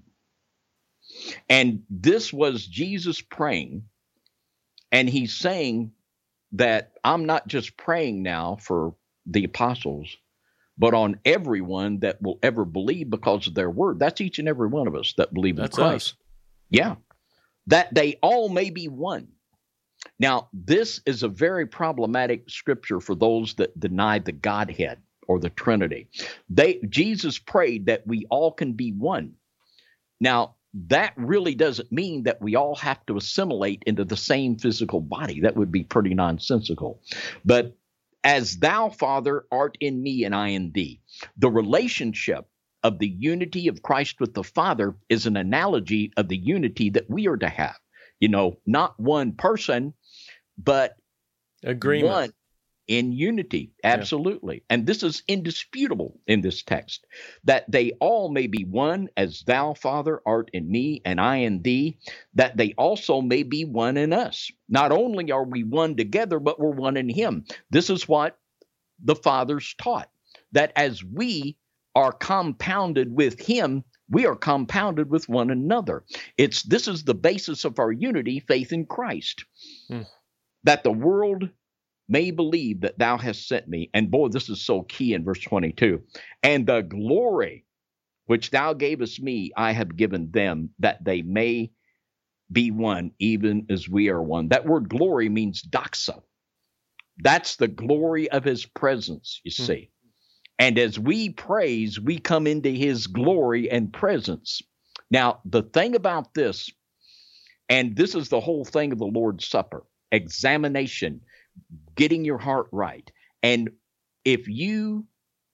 And this was Jesus praying, and he's saying that I'm not just praying now for the apostles, but on everyone that will ever believe because of their word. That's each and every one of us that believe in Christ. Us. Yeah. That they all may be one. Now, this is a very problematic scripture for those that deny the Godhead or the Trinity. Jesus prayed that we all can be one. Now, that really doesn't mean that we all have to assimilate into the same physical body. That would be pretty nonsensical. But as thou, Father, art in me and I in thee. The relationship of the unity of Christ with the Father is an analogy of the unity that we are to have. You know, not one person, but agreement. One in unity. Absolutely. Yeah. And this is indisputable in this text, that they all may be one, as thou, Father, art in me and I in thee, that they also may be one in us. Not only are we one together, but we're one in him. This is what the fathers taught, that as we are compounded with him, we are compounded with one another. This is the basis of our unity, faith in Christ, that the world may believe that thou hast sent me. And boy, this is so key in verse 22. And the glory which thou gavest me, I have given them, that they may be one, even as we are one. That word glory means doxa. That's the glory of his presence, you see. And as we praise, we come into his glory and presence. Now, the thing about this, and this is the whole thing of the Lord's Supper, examination, getting your heart right. And if you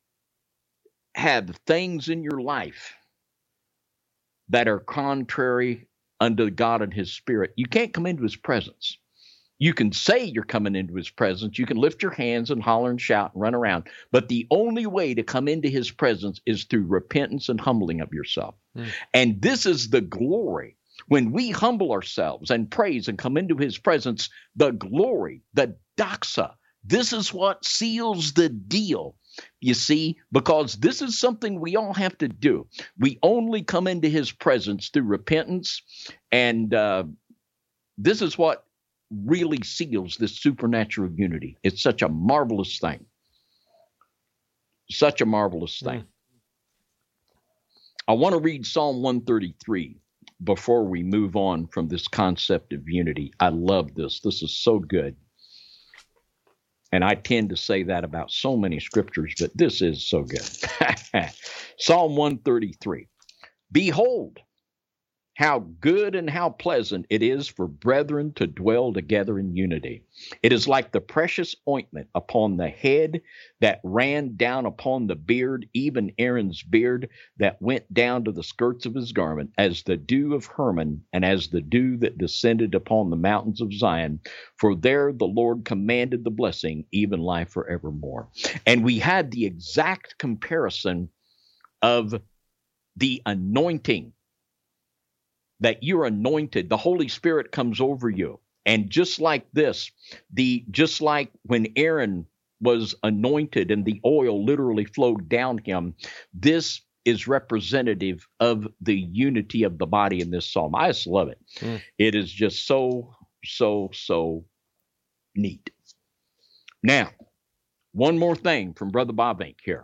have things in your life that are contrary unto God and his Spirit, you can't come into his presence. You can say you're coming into his presence. You can lift your hands and holler and shout and run around. But the only way to come into his presence is through repentance and humbling of yourself. And this is the glory. When we humble ourselves and praise and come into his presence, the glory, the doxa, this is what seals the deal, you see, because this is something we all have to do. We only come into his presence through repentance, and this is what really seals this supernatural unity. It's such a marvelous thing. Such a marvelous thing. I want to read Psalm 133 before we move on from this concept of unity. I love this. This is so good. And I tend to say that about so many scriptures, but this is so good. Psalm 133. Behold, how good and how pleasant it is for brethren to dwell together in unity. It is like the precious ointment upon the head that ran down upon the beard, even Aaron's beard that went down to the skirts of his garment, as the dew of Hermon, and as the dew that descended upon the mountains of Zion. For there the Lord commanded the blessing, even life forevermore. And we had the exact comparison of the anointing, that you're anointed, the Holy Spirit comes over you. And just like this, just like when Aaron was anointed and the oil literally flowed down him, this is representative of the unity of the body in this psalm. I just love it. It is just so neat. Now, one more thing from Brother Bobank here.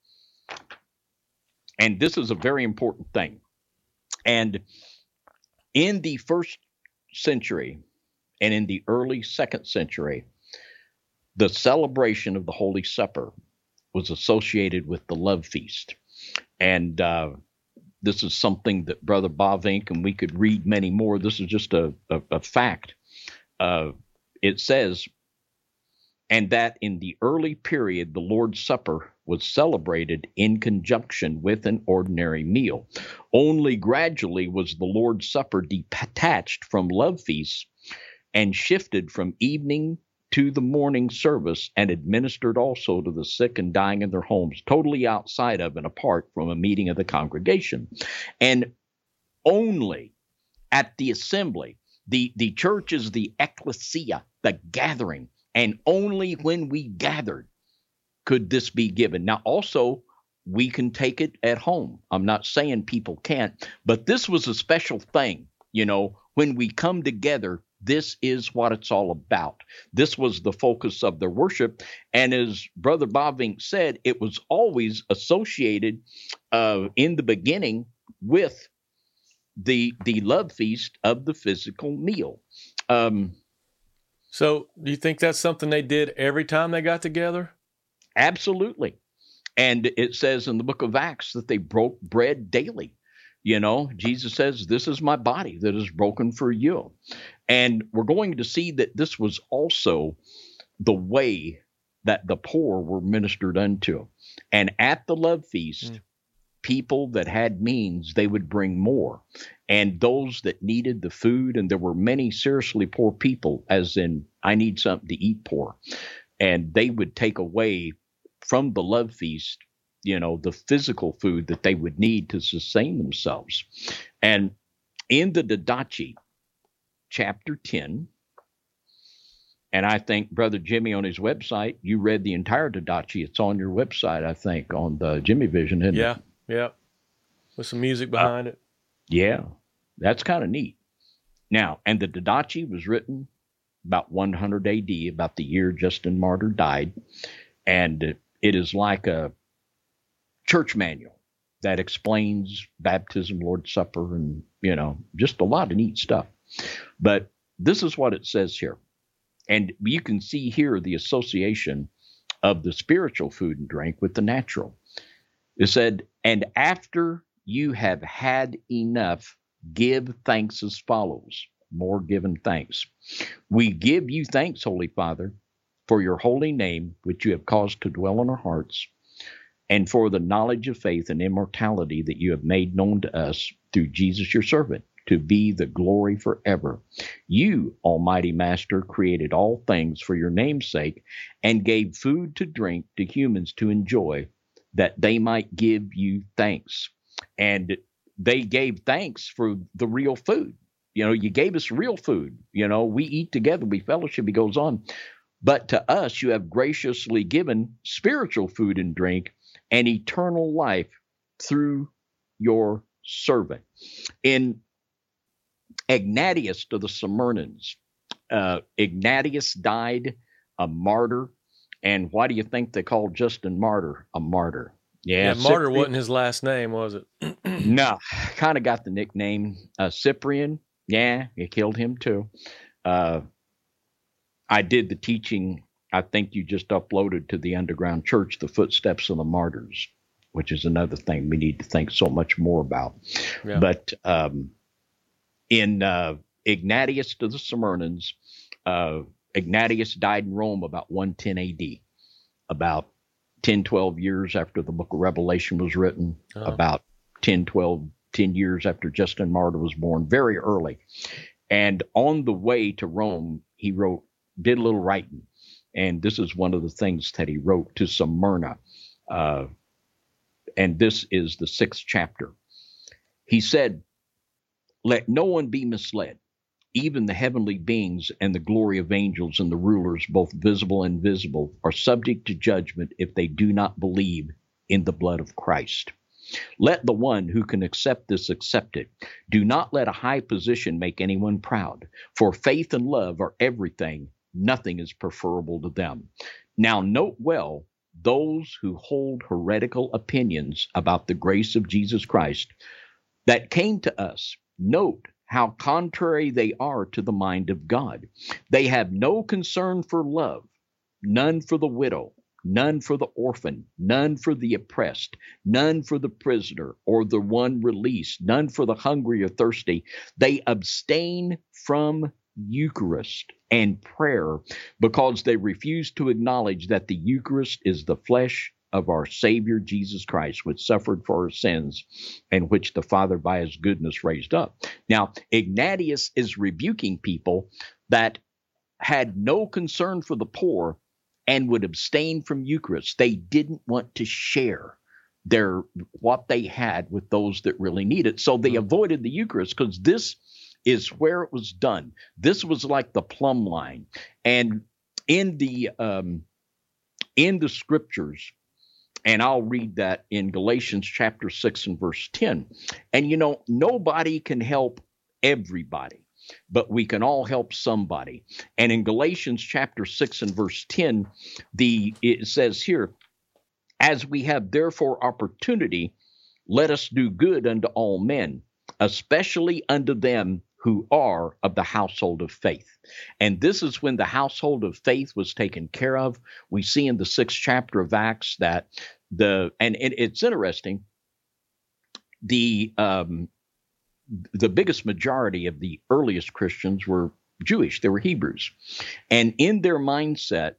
And this is a very important thing. And in the first century and in the early second century, the celebration of the Holy Supper was associated with the love feast. And this is something that Brother Bobank, and we could read many more. This is just a fact. It says, and that in the early period, the Lord's Supper was celebrated in conjunction with an ordinary meal. Only gradually was the Lord's Supper detached from love feasts and shifted from evening to the morning service and administered also to the sick and dying in their homes, totally outside of and apart from a meeting of the congregation. And only at the assembly, the church is the ecclesia, the gathering, and only when we gathered could this be given. Now, also, we can take it at home. I'm not saying people can't, but this was a special thing. When we come together, this is what it's all about. This was the focus of their worship. And as Brother Bobank said, it was always associated in the beginning with the love feast of the physical meal. So do you think that's something they did every time they got together? Absolutely. And it says in the book of Acts that they broke bread daily. Jesus says, this is my body that is broken for you. And we're going to see that this was also the way that the poor were ministered unto. And at the love feast, people that had means, they would bring more. And those that needed the food, and there were many seriously poor people, as in, I need something to eat poor. And they would take away from the love feast, the physical food that they would need to sustain themselves. And in the Didache, chapter 10, and I think Brother Jimmy on his website, you read the entire Didache. It's on your website, I think, on the Jimmy Vision, isn't it? Yeah. With some music behind it. Yeah, that's kind of neat. Now, and the Didache was written about 100 AD, about the year Justin Martyr died. And it is like a church manual that explains baptism, Lord's Supper, and, just a lot of neat stuff. But this is what it says here. And you can see here the association of the spiritual food and drink with the natural. It said, and after you have had enough, give thanks as follows. More given thanks. We give you thanks, Holy Father, for your holy name, which you have caused to dwell in our hearts, and for the knowledge of faith and immortality that you have made known to us through Jesus your servant, to be the glory forever. You, Almighty Master, created all things for your name's sake, and gave food to drink to humans to enjoy, that they might give you thanks. And they gave thanks for the real food. You gave us real food. We eat together, we fellowship, he goes on. But to us, you have graciously given spiritual food and drink and eternal life through your servant. In Ignatius to the Smyrnans, Ignatius died a martyr. And why do you think they called Justin Martyr a martyr? Yeah, martyr wasn't his last name, was it? No, kind of got the nickname. Cyprian, yeah, you killed him too. I did the teaching I think you just uploaded to the Underground Church the Footsteps of the Martyrs, which is another thing we need to think so much more about. Yeah. But in Ignatius to the Smyrnans, Ignatius died in Rome about 110 AD, about 10, 12 years after the book of Revelation was written, about 10 years after Justin Martyr was born, very early. And on the way to Rome, he did a little writing. And this is one of the things that he wrote to Smyrna. And this is the 6th chapter. He said, "Let no one be misled. Even the heavenly beings and the glory of angels and the rulers, both visible and invisible, are subject to judgment if they do not believe in the blood of Christ. Let the one who can accept this accept it. Do not let a high position make anyone proud, for faith and love are everything. Nothing is preferable to them. Now note well those who hold heretical opinions about the grace of Jesus Christ that came to us. Note how contrary they are to the mind of God. They have no concern for love, none for the widow, none for the orphan, none for the oppressed, none for the prisoner or the one released, none for the hungry or thirsty. They abstain from Eucharist and prayer because they refuse to acknowledge that the Eucharist is the flesh of our Savior Jesus Christ, which suffered for our sins and which the Father by his goodness raised up." Now, Ignatius is rebuking people that had no concern for the poor and would abstain from Eucharist. They didn't want to share what they had with those that really need it. So they avoided the Eucharist because this is where it was done. This was like the plumb line. And in the scriptures, and I'll read that in Galatians chapter 6 and verse 10. And nobody can help everybody, but we can all help somebody. And in Galatians chapter 6 and verse 10, it says here, "As we have therefore opportunity, let us do good unto all men, especially unto them who are of the household of faith." And this is when the household of faith was taken care of. We see in the 6th chapter of Acts that it's interesting, the biggest majority of the earliest Christians were Jewish. They were Hebrews. And in their mindset,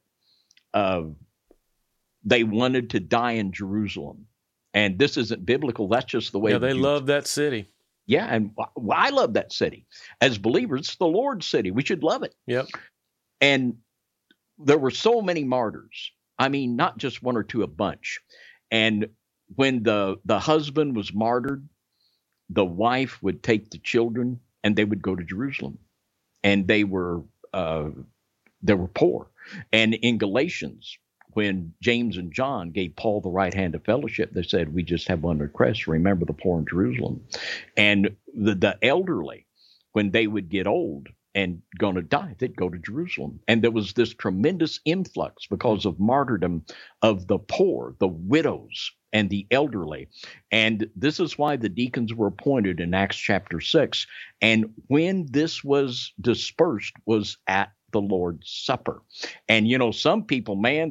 they wanted to die in Jerusalem. And this isn't biblical. That's just the way. Yeah, they love that city. Yeah, and I love that city. As believers, it's the Lord's city. We should love it. Yep. And there were so many martyrs. I mean, not just one or two, a bunch. And when the husband was martyred, the wife would take the children and they would go to Jerusalem. And they were poor. And in Galatians, when James and John gave Paul the right hand of fellowship, they said, "We just have one request. Remember the poor in Jerusalem." And the elderly, when they would get old and going to die, they'd go to Jerusalem. And there was this tremendous influx because of martyrdom of the poor, the widows, and the elderly. And this is why the deacons were appointed in Acts chapter 6. And when this was dispersed was at the Lord's Supper. And, some people, man,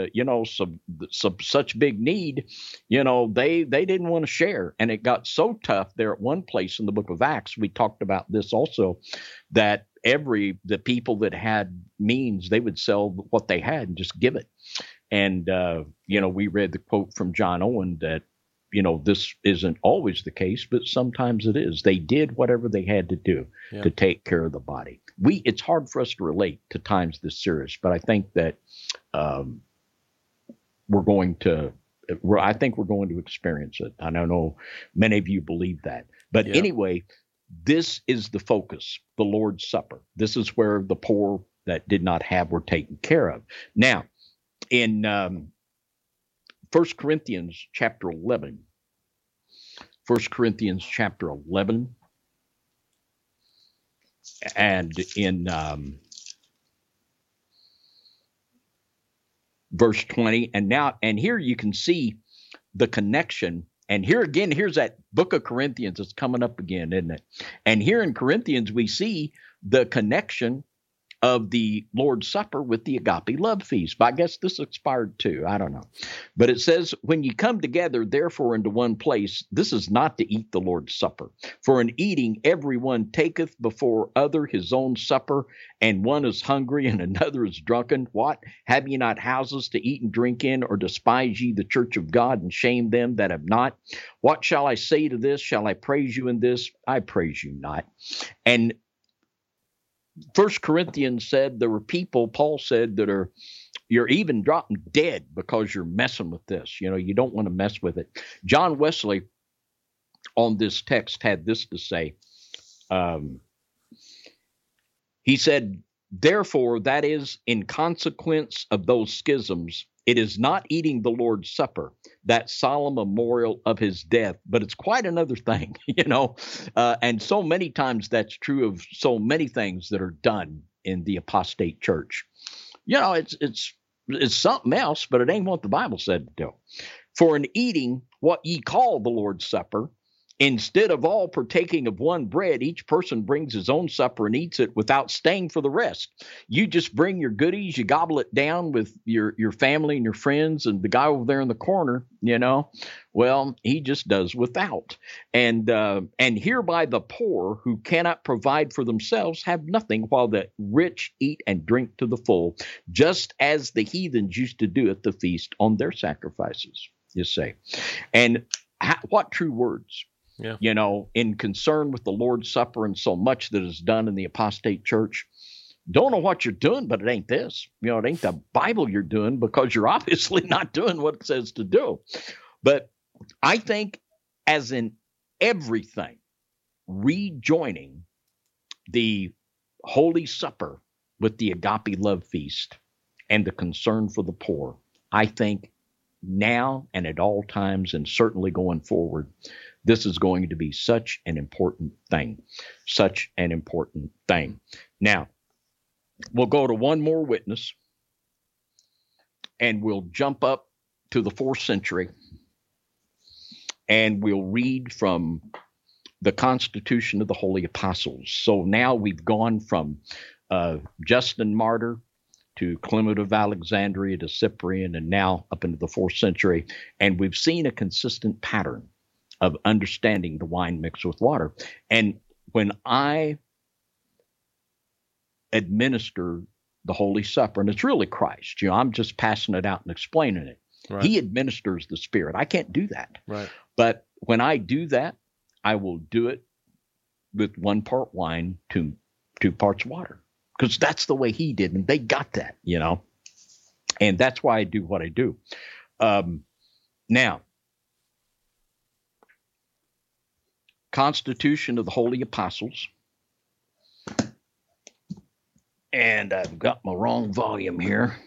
such big need, they didn't want to share. And it got so tough there at one place in the book of Acts. We talked about this also, that the people that had means, they would sell what they had and just give it. And, we read the quote from John Owen that, this isn't always the case, but sometimes it is. They did whatever they had to do to take care of the body. It's hard for us to relate to times this serious, but I think that we're going to experience it. I don't know many of you believe that, but anyway, this is the focus, the Lord's Supper. This is where the poor that did not have were taken care of. Now, in 1 Corinthians chapter 11, and in verse 20, and here you can see the connection. And here again, here's that book of Corinthians that's coming up again, isn't it? And here in Corinthians, we see the connection of the Lord's Supper with the agape love feast. But I guess this expired too. I don't know. But it says, when you come together, therefore, into one place, this is not to eat the Lord's Supper. For in eating, everyone taketh before other his own supper, and one is hungry and another is drunken. What? Have ye not houses to eat and drink in, or despise ye the church of God, and shame them that have not? What shall I say to this? Shall I praise you in this? I praise you not. And First Corinthians said there were people, Paul said, that you're even dropping dead because you're messing with this. You know, you don't want to mess with it. John Wesley on this text had this to say. He said, therefore, that is, in consequence of those schisms, it is not eating the Lord's Supper, that solemn memorial of his death, but it's quite another thing, you know. And so many times that's true of so many things that are done in the apostate church. You know, it's something else, but it ain't what the Bible said to do. For in eating what ye call the Lord's Supper, instead of all partaking of one bread, each person brings his own supper and eats it without staying for the rest. You just bring your goodies, you gobble it down with your family and your friends, and the guy over there in the corner, you know, well, he just does without. And hereby the poor who cannot provide for themselves have nothing, while the rich eat and drink to the full, just as the heathens used to do at the feast on their sacrifices, you say. And what true words. Yeah. You know, in concern with the Lord's Supper and so much that is done in the apostate church. Don't know what you're doing, but it ain't this. You know, it ain't the Bible you're doing, because you're obviously not doing what it says to do. But I think, as in everything, rejoining the Holy Supper with the agape love feast and the concern for the poor, I think now and at all times, and certainly going forward, this is going to be such an important thing, such an important thing. Now, we'll go to one more witness, and we'll jump up to the 4th century, and we'll read from the Constitution of the Holy Apostles. So now we've gone from Justin Martyr to Clement of Alexandria to Cyprian, and now up into the 4th century, and we've seen a consistent pattern of understanding the wine mixed with water. And when I administer the Holy Supper, and it's really Christ, you know, I'm just passing it out and explaining it. Right. He administers the Spirit. I can't do that. Right. But when I do that, I will do it with 1 part wine, 2 parts water, because that's the way he did, and they got that, you know. And that's why I do what I do. Now, Constitution of the Holy Apostles. And I've got my wrong volume here.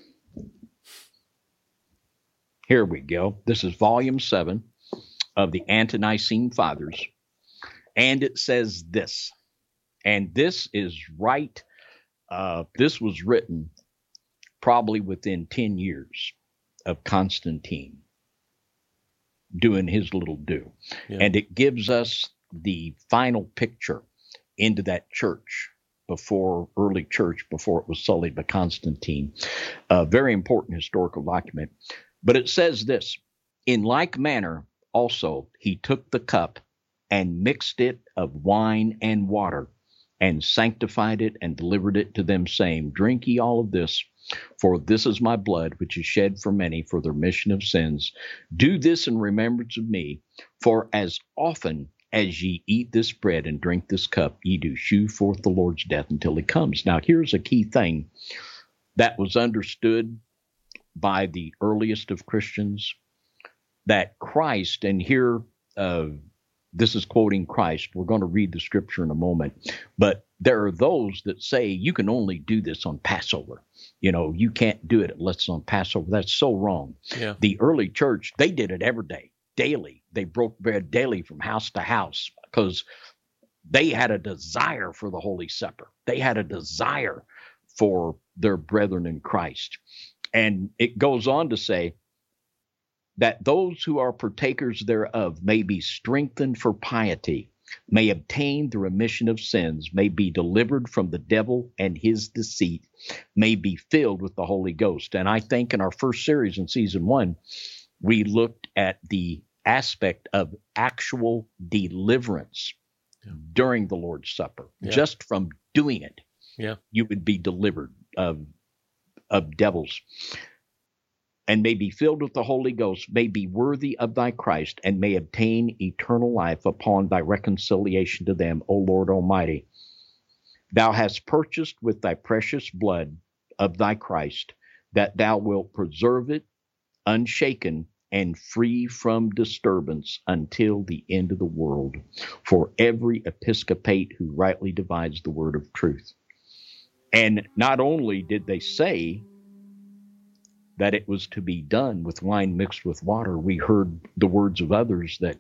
Here we go. This is volume 7 of the Ante-Nicene Fathers. And it says this. And this is right. This was written probably within 10 years of Constantine doing his little do. Yeah. And it gives us the final picture into that church early church before it was sullied by Constantine. A very important historical document. But it says this: in like manner also he took the cup and mixed it of wine and water, and sanctified it and delivered it to them, saying, drink ye all of this, for this is my blood, which is shed for many for the remission of sins. Do this in remembrance of me, for as often as ye eat this bread and drink this cup, ye do shew forth the Lord's death until he comes. Now, here's a key thing that was understood by the earliest of Christians, that Christ, and here this is quoting Christ. We're going to read the scripture in a moment. But there are those that say you can only do this on Passover. You know, you can't do it unless it's on Passover. That's so wrong. Yeah. The early church, they did it every day, daily. They broke bread daily from house to house because they had a desire for the Holy Supper. They had a desire for their brethren in Christ. And it goes on to say that those who are partakers thereof may be strengthened for piety may obtain the remission of sins, may be delivered from the devil and his deceit, may be filled with the Holy Ghost. And I think in our first series in season 1, we looked at the aspect of actual deliverance during the Lord's Supper. Just from doing it, you would be delivered of devils, and may be filled with the Holy Ghost, may be worthy of thy Christ, and may obtain eternal life upon thy reconciliation to them, O Lord Almighty. Thou hast purchased with thy precious blood of thy Christ, that thou wilt preserve it unshaken and free from disturbance until the end of the world, for every episcopate who rightly divides the word of truth. And not only did they say that it was to be done with wine mixed with water, we heard the words of others that,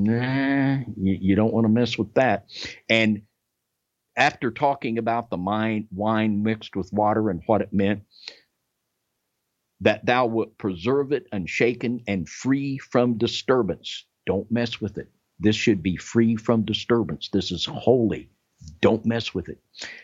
you don't want to mess with that. And after talking about the wine mixed with water and what it meant, that thou wilt preserve it unshaken and free from disturbance. Don't mess with it. This should be free from disturbance. This is holy. Don't mess with it.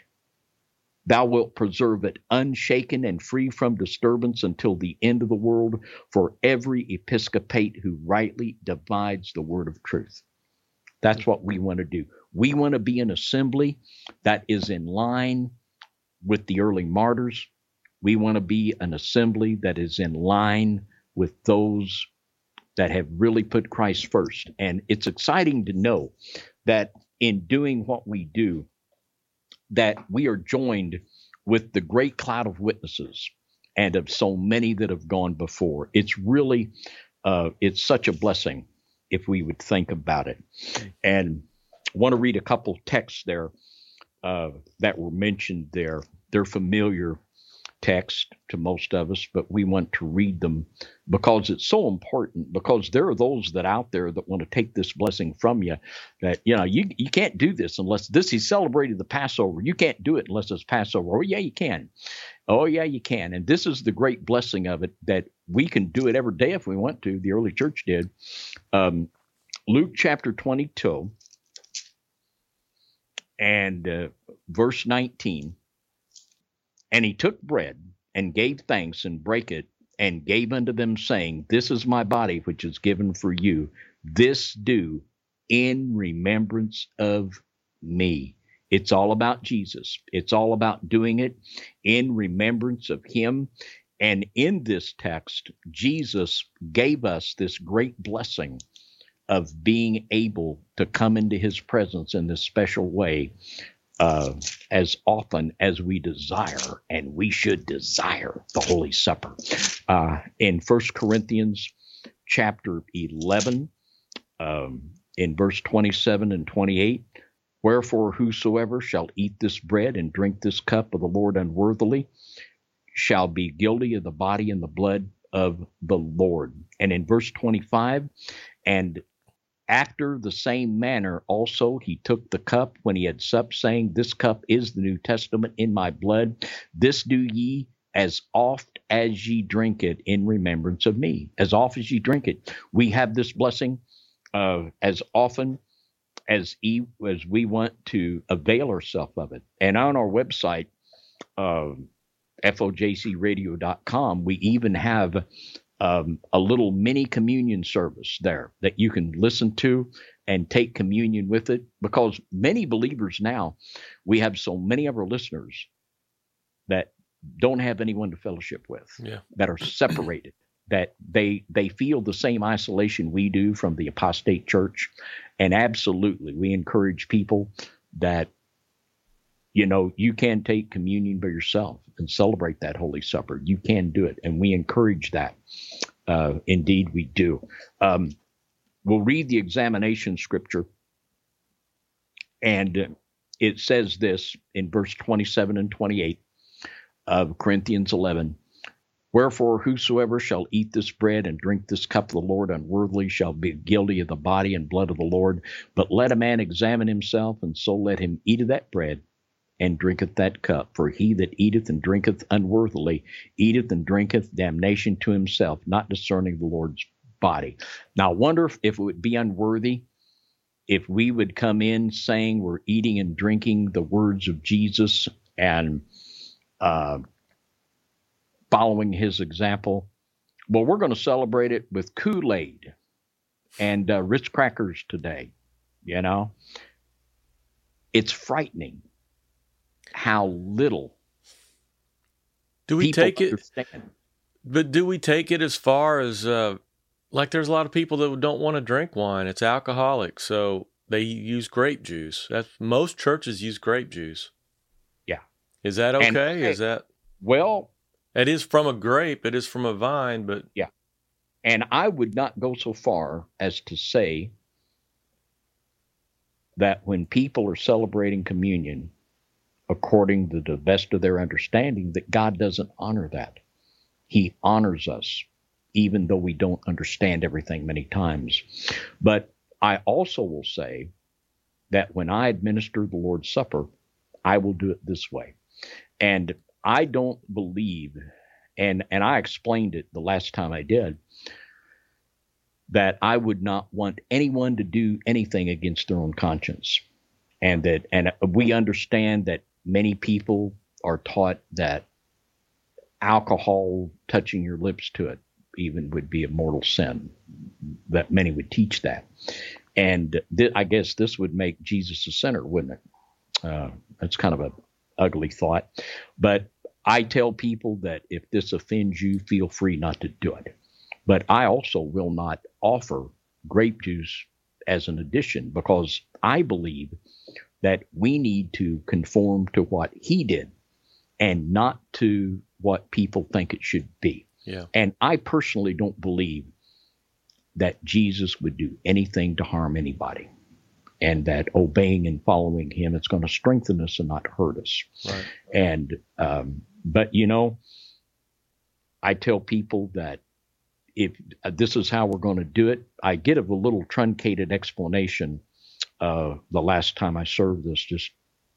Thou wilt preserve it unshaken and free from disturbance until the end of the world, for every episcopate who rightly divides the word of truth. That's what we want to do. We want to be an assembly that is in line with the early martyrs. We want to be an assembly that is in line with those that have really put Christ first. And it's exciting to know that in doing what we do, that we are joined with the great cloud of witnesses and of so many that have gone before. It's really, it's such a blessing if we would think about it. And I want to read a couple texts there that were mentioned there. They're familiar text to most of us, but we want to read them because it's so important, because there are those that out there that want to take this blessing from you, that, you can't do this unless he celebrated the Passover. You can't do it unless it's Passover. Oh, yeah, you can. Oh, yeah, you can. And this is the great blessing of it, that we can do it every day if we want to. The early church did. Luke chapter 22 and verse 19. And he took bread and gave thanks and brake it and gave unto them, saying, This is my body, which is given for you. This do in remembrance of me. It's all about Jesus. It's all about doing it in remembrance of him. And in this text, Jesus gave us this great blessing of being able to come into his presence in this special way, as often as we desire, and we should desire the Holy Supper. In 1 Corinthians chapter 11, in verse 27 and 28, wherefore whosoever shall eat this bread and drink this cup of the Lord unworthily shall be guilty of the body and the blood of the Lord. And in verse 25, and after the same manner also he took the cup when he had supped, saying, This cup is the New Testament in my blood. This do ye as oft as ye drink it in remembrance of me. As oft as ye drink it. We have this blessing as often as we want to avail ourselves of it. And on our website, FOJCradio.com, we even have a little mini communion service there that you can listen to and take communion with it, because many believers now, we have so many of our listeners that don't have anyone to fellowship with, that are separated, that they feel the same isolation we do from the apostate church. And absolutely, we encourage people that, you can take communion by yourself and celebrate that Holy Supper. You can do it, and we encourage that. Indeed, we do. We'll read the examination scripture, and it says this in verse 27 and 28 of Corinthians 11. Wherefore, whosoever shall eat this bread and drink this cup of the Lord unworthily shall be guilty of the body and blood of the Lord. But let a man examine himself, and so let him eat of that bread and drinketh that cup. For he that eateth and drinketh unworthily eateth and drinketh damnation to himself, not discerning the Lord's body. Now, I wonder if it would be unworthy if we would come in saying we're eating and drinking the words of Jesus and following his example, well, we're going to celebrate it with Kool-Aid and Ritz crackers today. You know, it's frightening how little do we people take it? understand. But do we take it as far as like there's a lot of people that don't want to drink wine. It's alcoholic, so they use grape juice. Most churches use grape juice. Yeah. Is that okay? Is that well? It is from a grape. It is from a vine, but yeah. And I would not go so far as to say that when people are celebrating communion, according to the best of their understanding, that God doesn't honor that. He honors us, even though we don't understand everything many times. But I also will say that when I administer the Lord's Supper, I will do it this way. And I don't believe, and I explained it the last time I did, that I would not want anyone to do anything against their own conscience. And we understand that many people are taught that alcohol, touching your lips to it, even would be a mortal sin, that many would teach that. And I guess this would make Jesus a sinner, wouldn't it? It's kind of an ugly thought. But I tell people that if this offends you, feel free not to do it. But I also will not offer grape juice as an addition, because I believe that we need to conform to what he did and not to what people think it should be. Yeah. And I personally don't believe that Jesus would do anything to harm anybody, and that obeying and following him, it's going to strengthen us and not hurt us. Right. And, but you know, I tell people that if this is how we're going to do it, I give a little truncated explanation. The last time I served this, just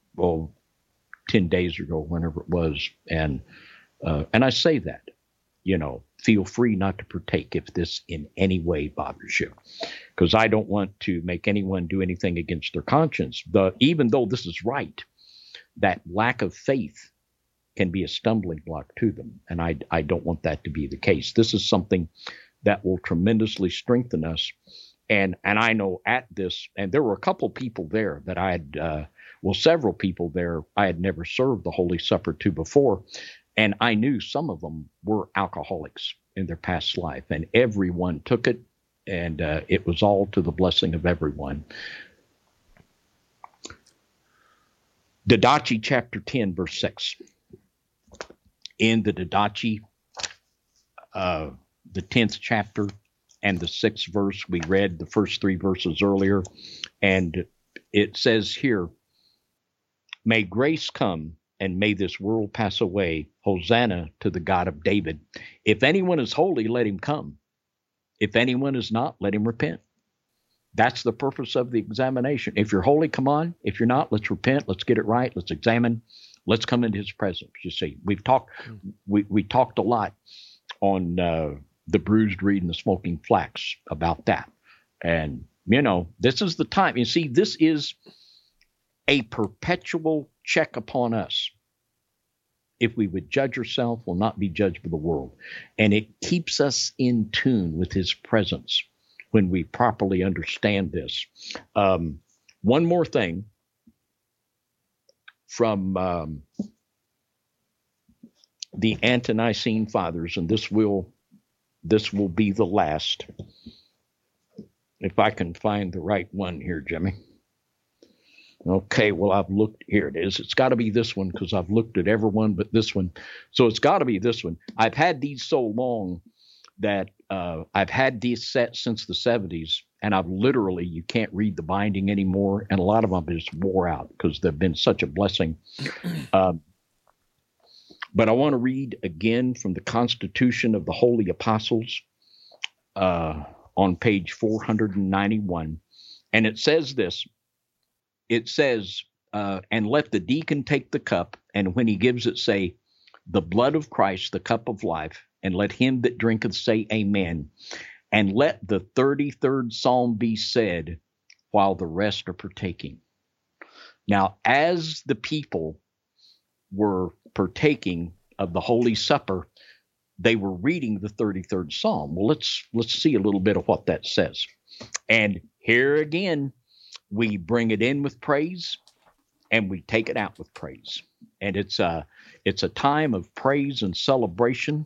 10 days ago, whenever it was, and I say that, you know, feel free not to partake if this in any way bothers you, because I don't want to make anyone do anything against their conscience. Even though this is right, that lack of faith can be a stumbling block to them, and I don't want that to be the case. This is something that will tremendously strengthen us. And I know at this, and there were a couple people there that I had, several people there I had never served the Holy Supper to before. And I knew some of them were alcoholics in their past life, and everyone took it, and it was all to the blessing of everyone. Didache chapter 10, verse 6. In the Didache, the 10th chapter and the 6th verse, we read the first 3 verses earlier, and it says here, "May grace come, and may this world pass away. Hosanna to the God of David. If anyone is holy, let him come. If anyone is not, let him repent." That's the purpose of the examination. If you're holy, come on. If you're not, let's repent. Let's get it right. Let's examine. Let's come into his presence. You see, we talked a lot on the bruised reed and the smoking flax about that. And, you know, this is the time. You see, this is a perpetual check upon us. If we would judge ourselves, we'll not be judged by the world. And it keeps us in tune with his presence when we properly understand this. One more thing from the Ante-Nicene Fathers, and this will be the last. If I can find the right one here, Jimmy. Okay, well, I've looked. Here it is. It's got to be this one, because I've looked at every one but this one. So it's got to be this one. I've had these so long that I've had these set since the 70s, and I've literally, you can't read the binding anymore, and a lot of them just wore out because they've been such a blessing. But I want to read again from the Constitution of the Holy Apostles on page 491, and it says this. It says, "And let the deacon take the cup, and when he gives it, say, the blood of Christ, the cup of life, and let him that drinketh say, Amen. And let the 33rd Psalm be said, while the rest are partaking. Now, as the people were partaking of the Holy Supper, they were reading the 33rd Psalm. Well, let's see a little bit of what that says. And here again, we bring it in with praise and we take it out with praise. And it's a time of praise and celebration.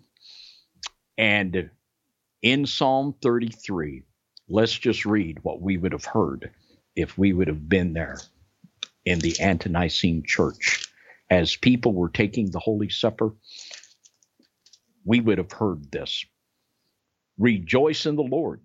And in Psalm 33, let's just read what we would have heard if we would have been there in the Ante-Nicene church. As people were taking the Holy Supper, we would have heard this. Rejoice in the Lord,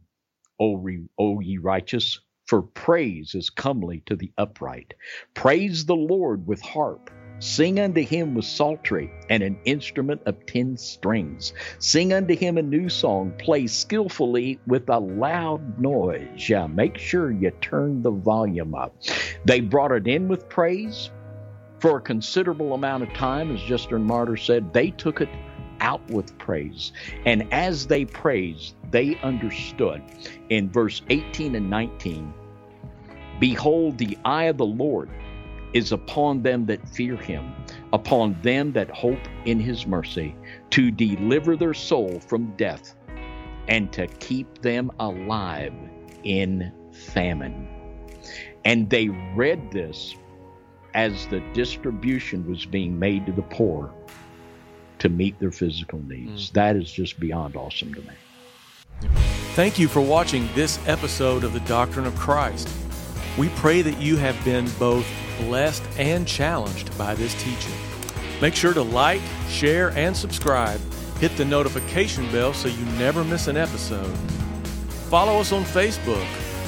O ye righteous, for praise is comely to the upright. Praise the Lord with harp. Sing unto him with psaltery and an instrument of 10 strings. Sing unto him a new song. Play skillfully with a loud noise. Yeah, make sure you turn the volume up. They brought it in with praise for a considerable amount of time. As Justin and Martyr said, they took it out with praise. And as they praised, they understood in verse 18 and 19, behold, the eye of the Lord is upon them that fear him, upon them that hope in his mercy, to deliver their soul from death and to keep them alive in famine. And they read this as the distribution was being made to the poor to meet their physical needs. That is just beyond awesome to me. Thank you for watching this episode of the Doctrine of Christ. We pray that you have been both blessed and challenged by this teaching. Make sure to like, share, and subscribe. Hit the notification bell so you never miss an episode. Follow us on Facebook.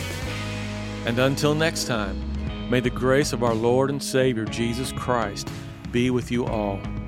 And until next time, may the grace of our Lord and Savior Jesus Christ be with you all.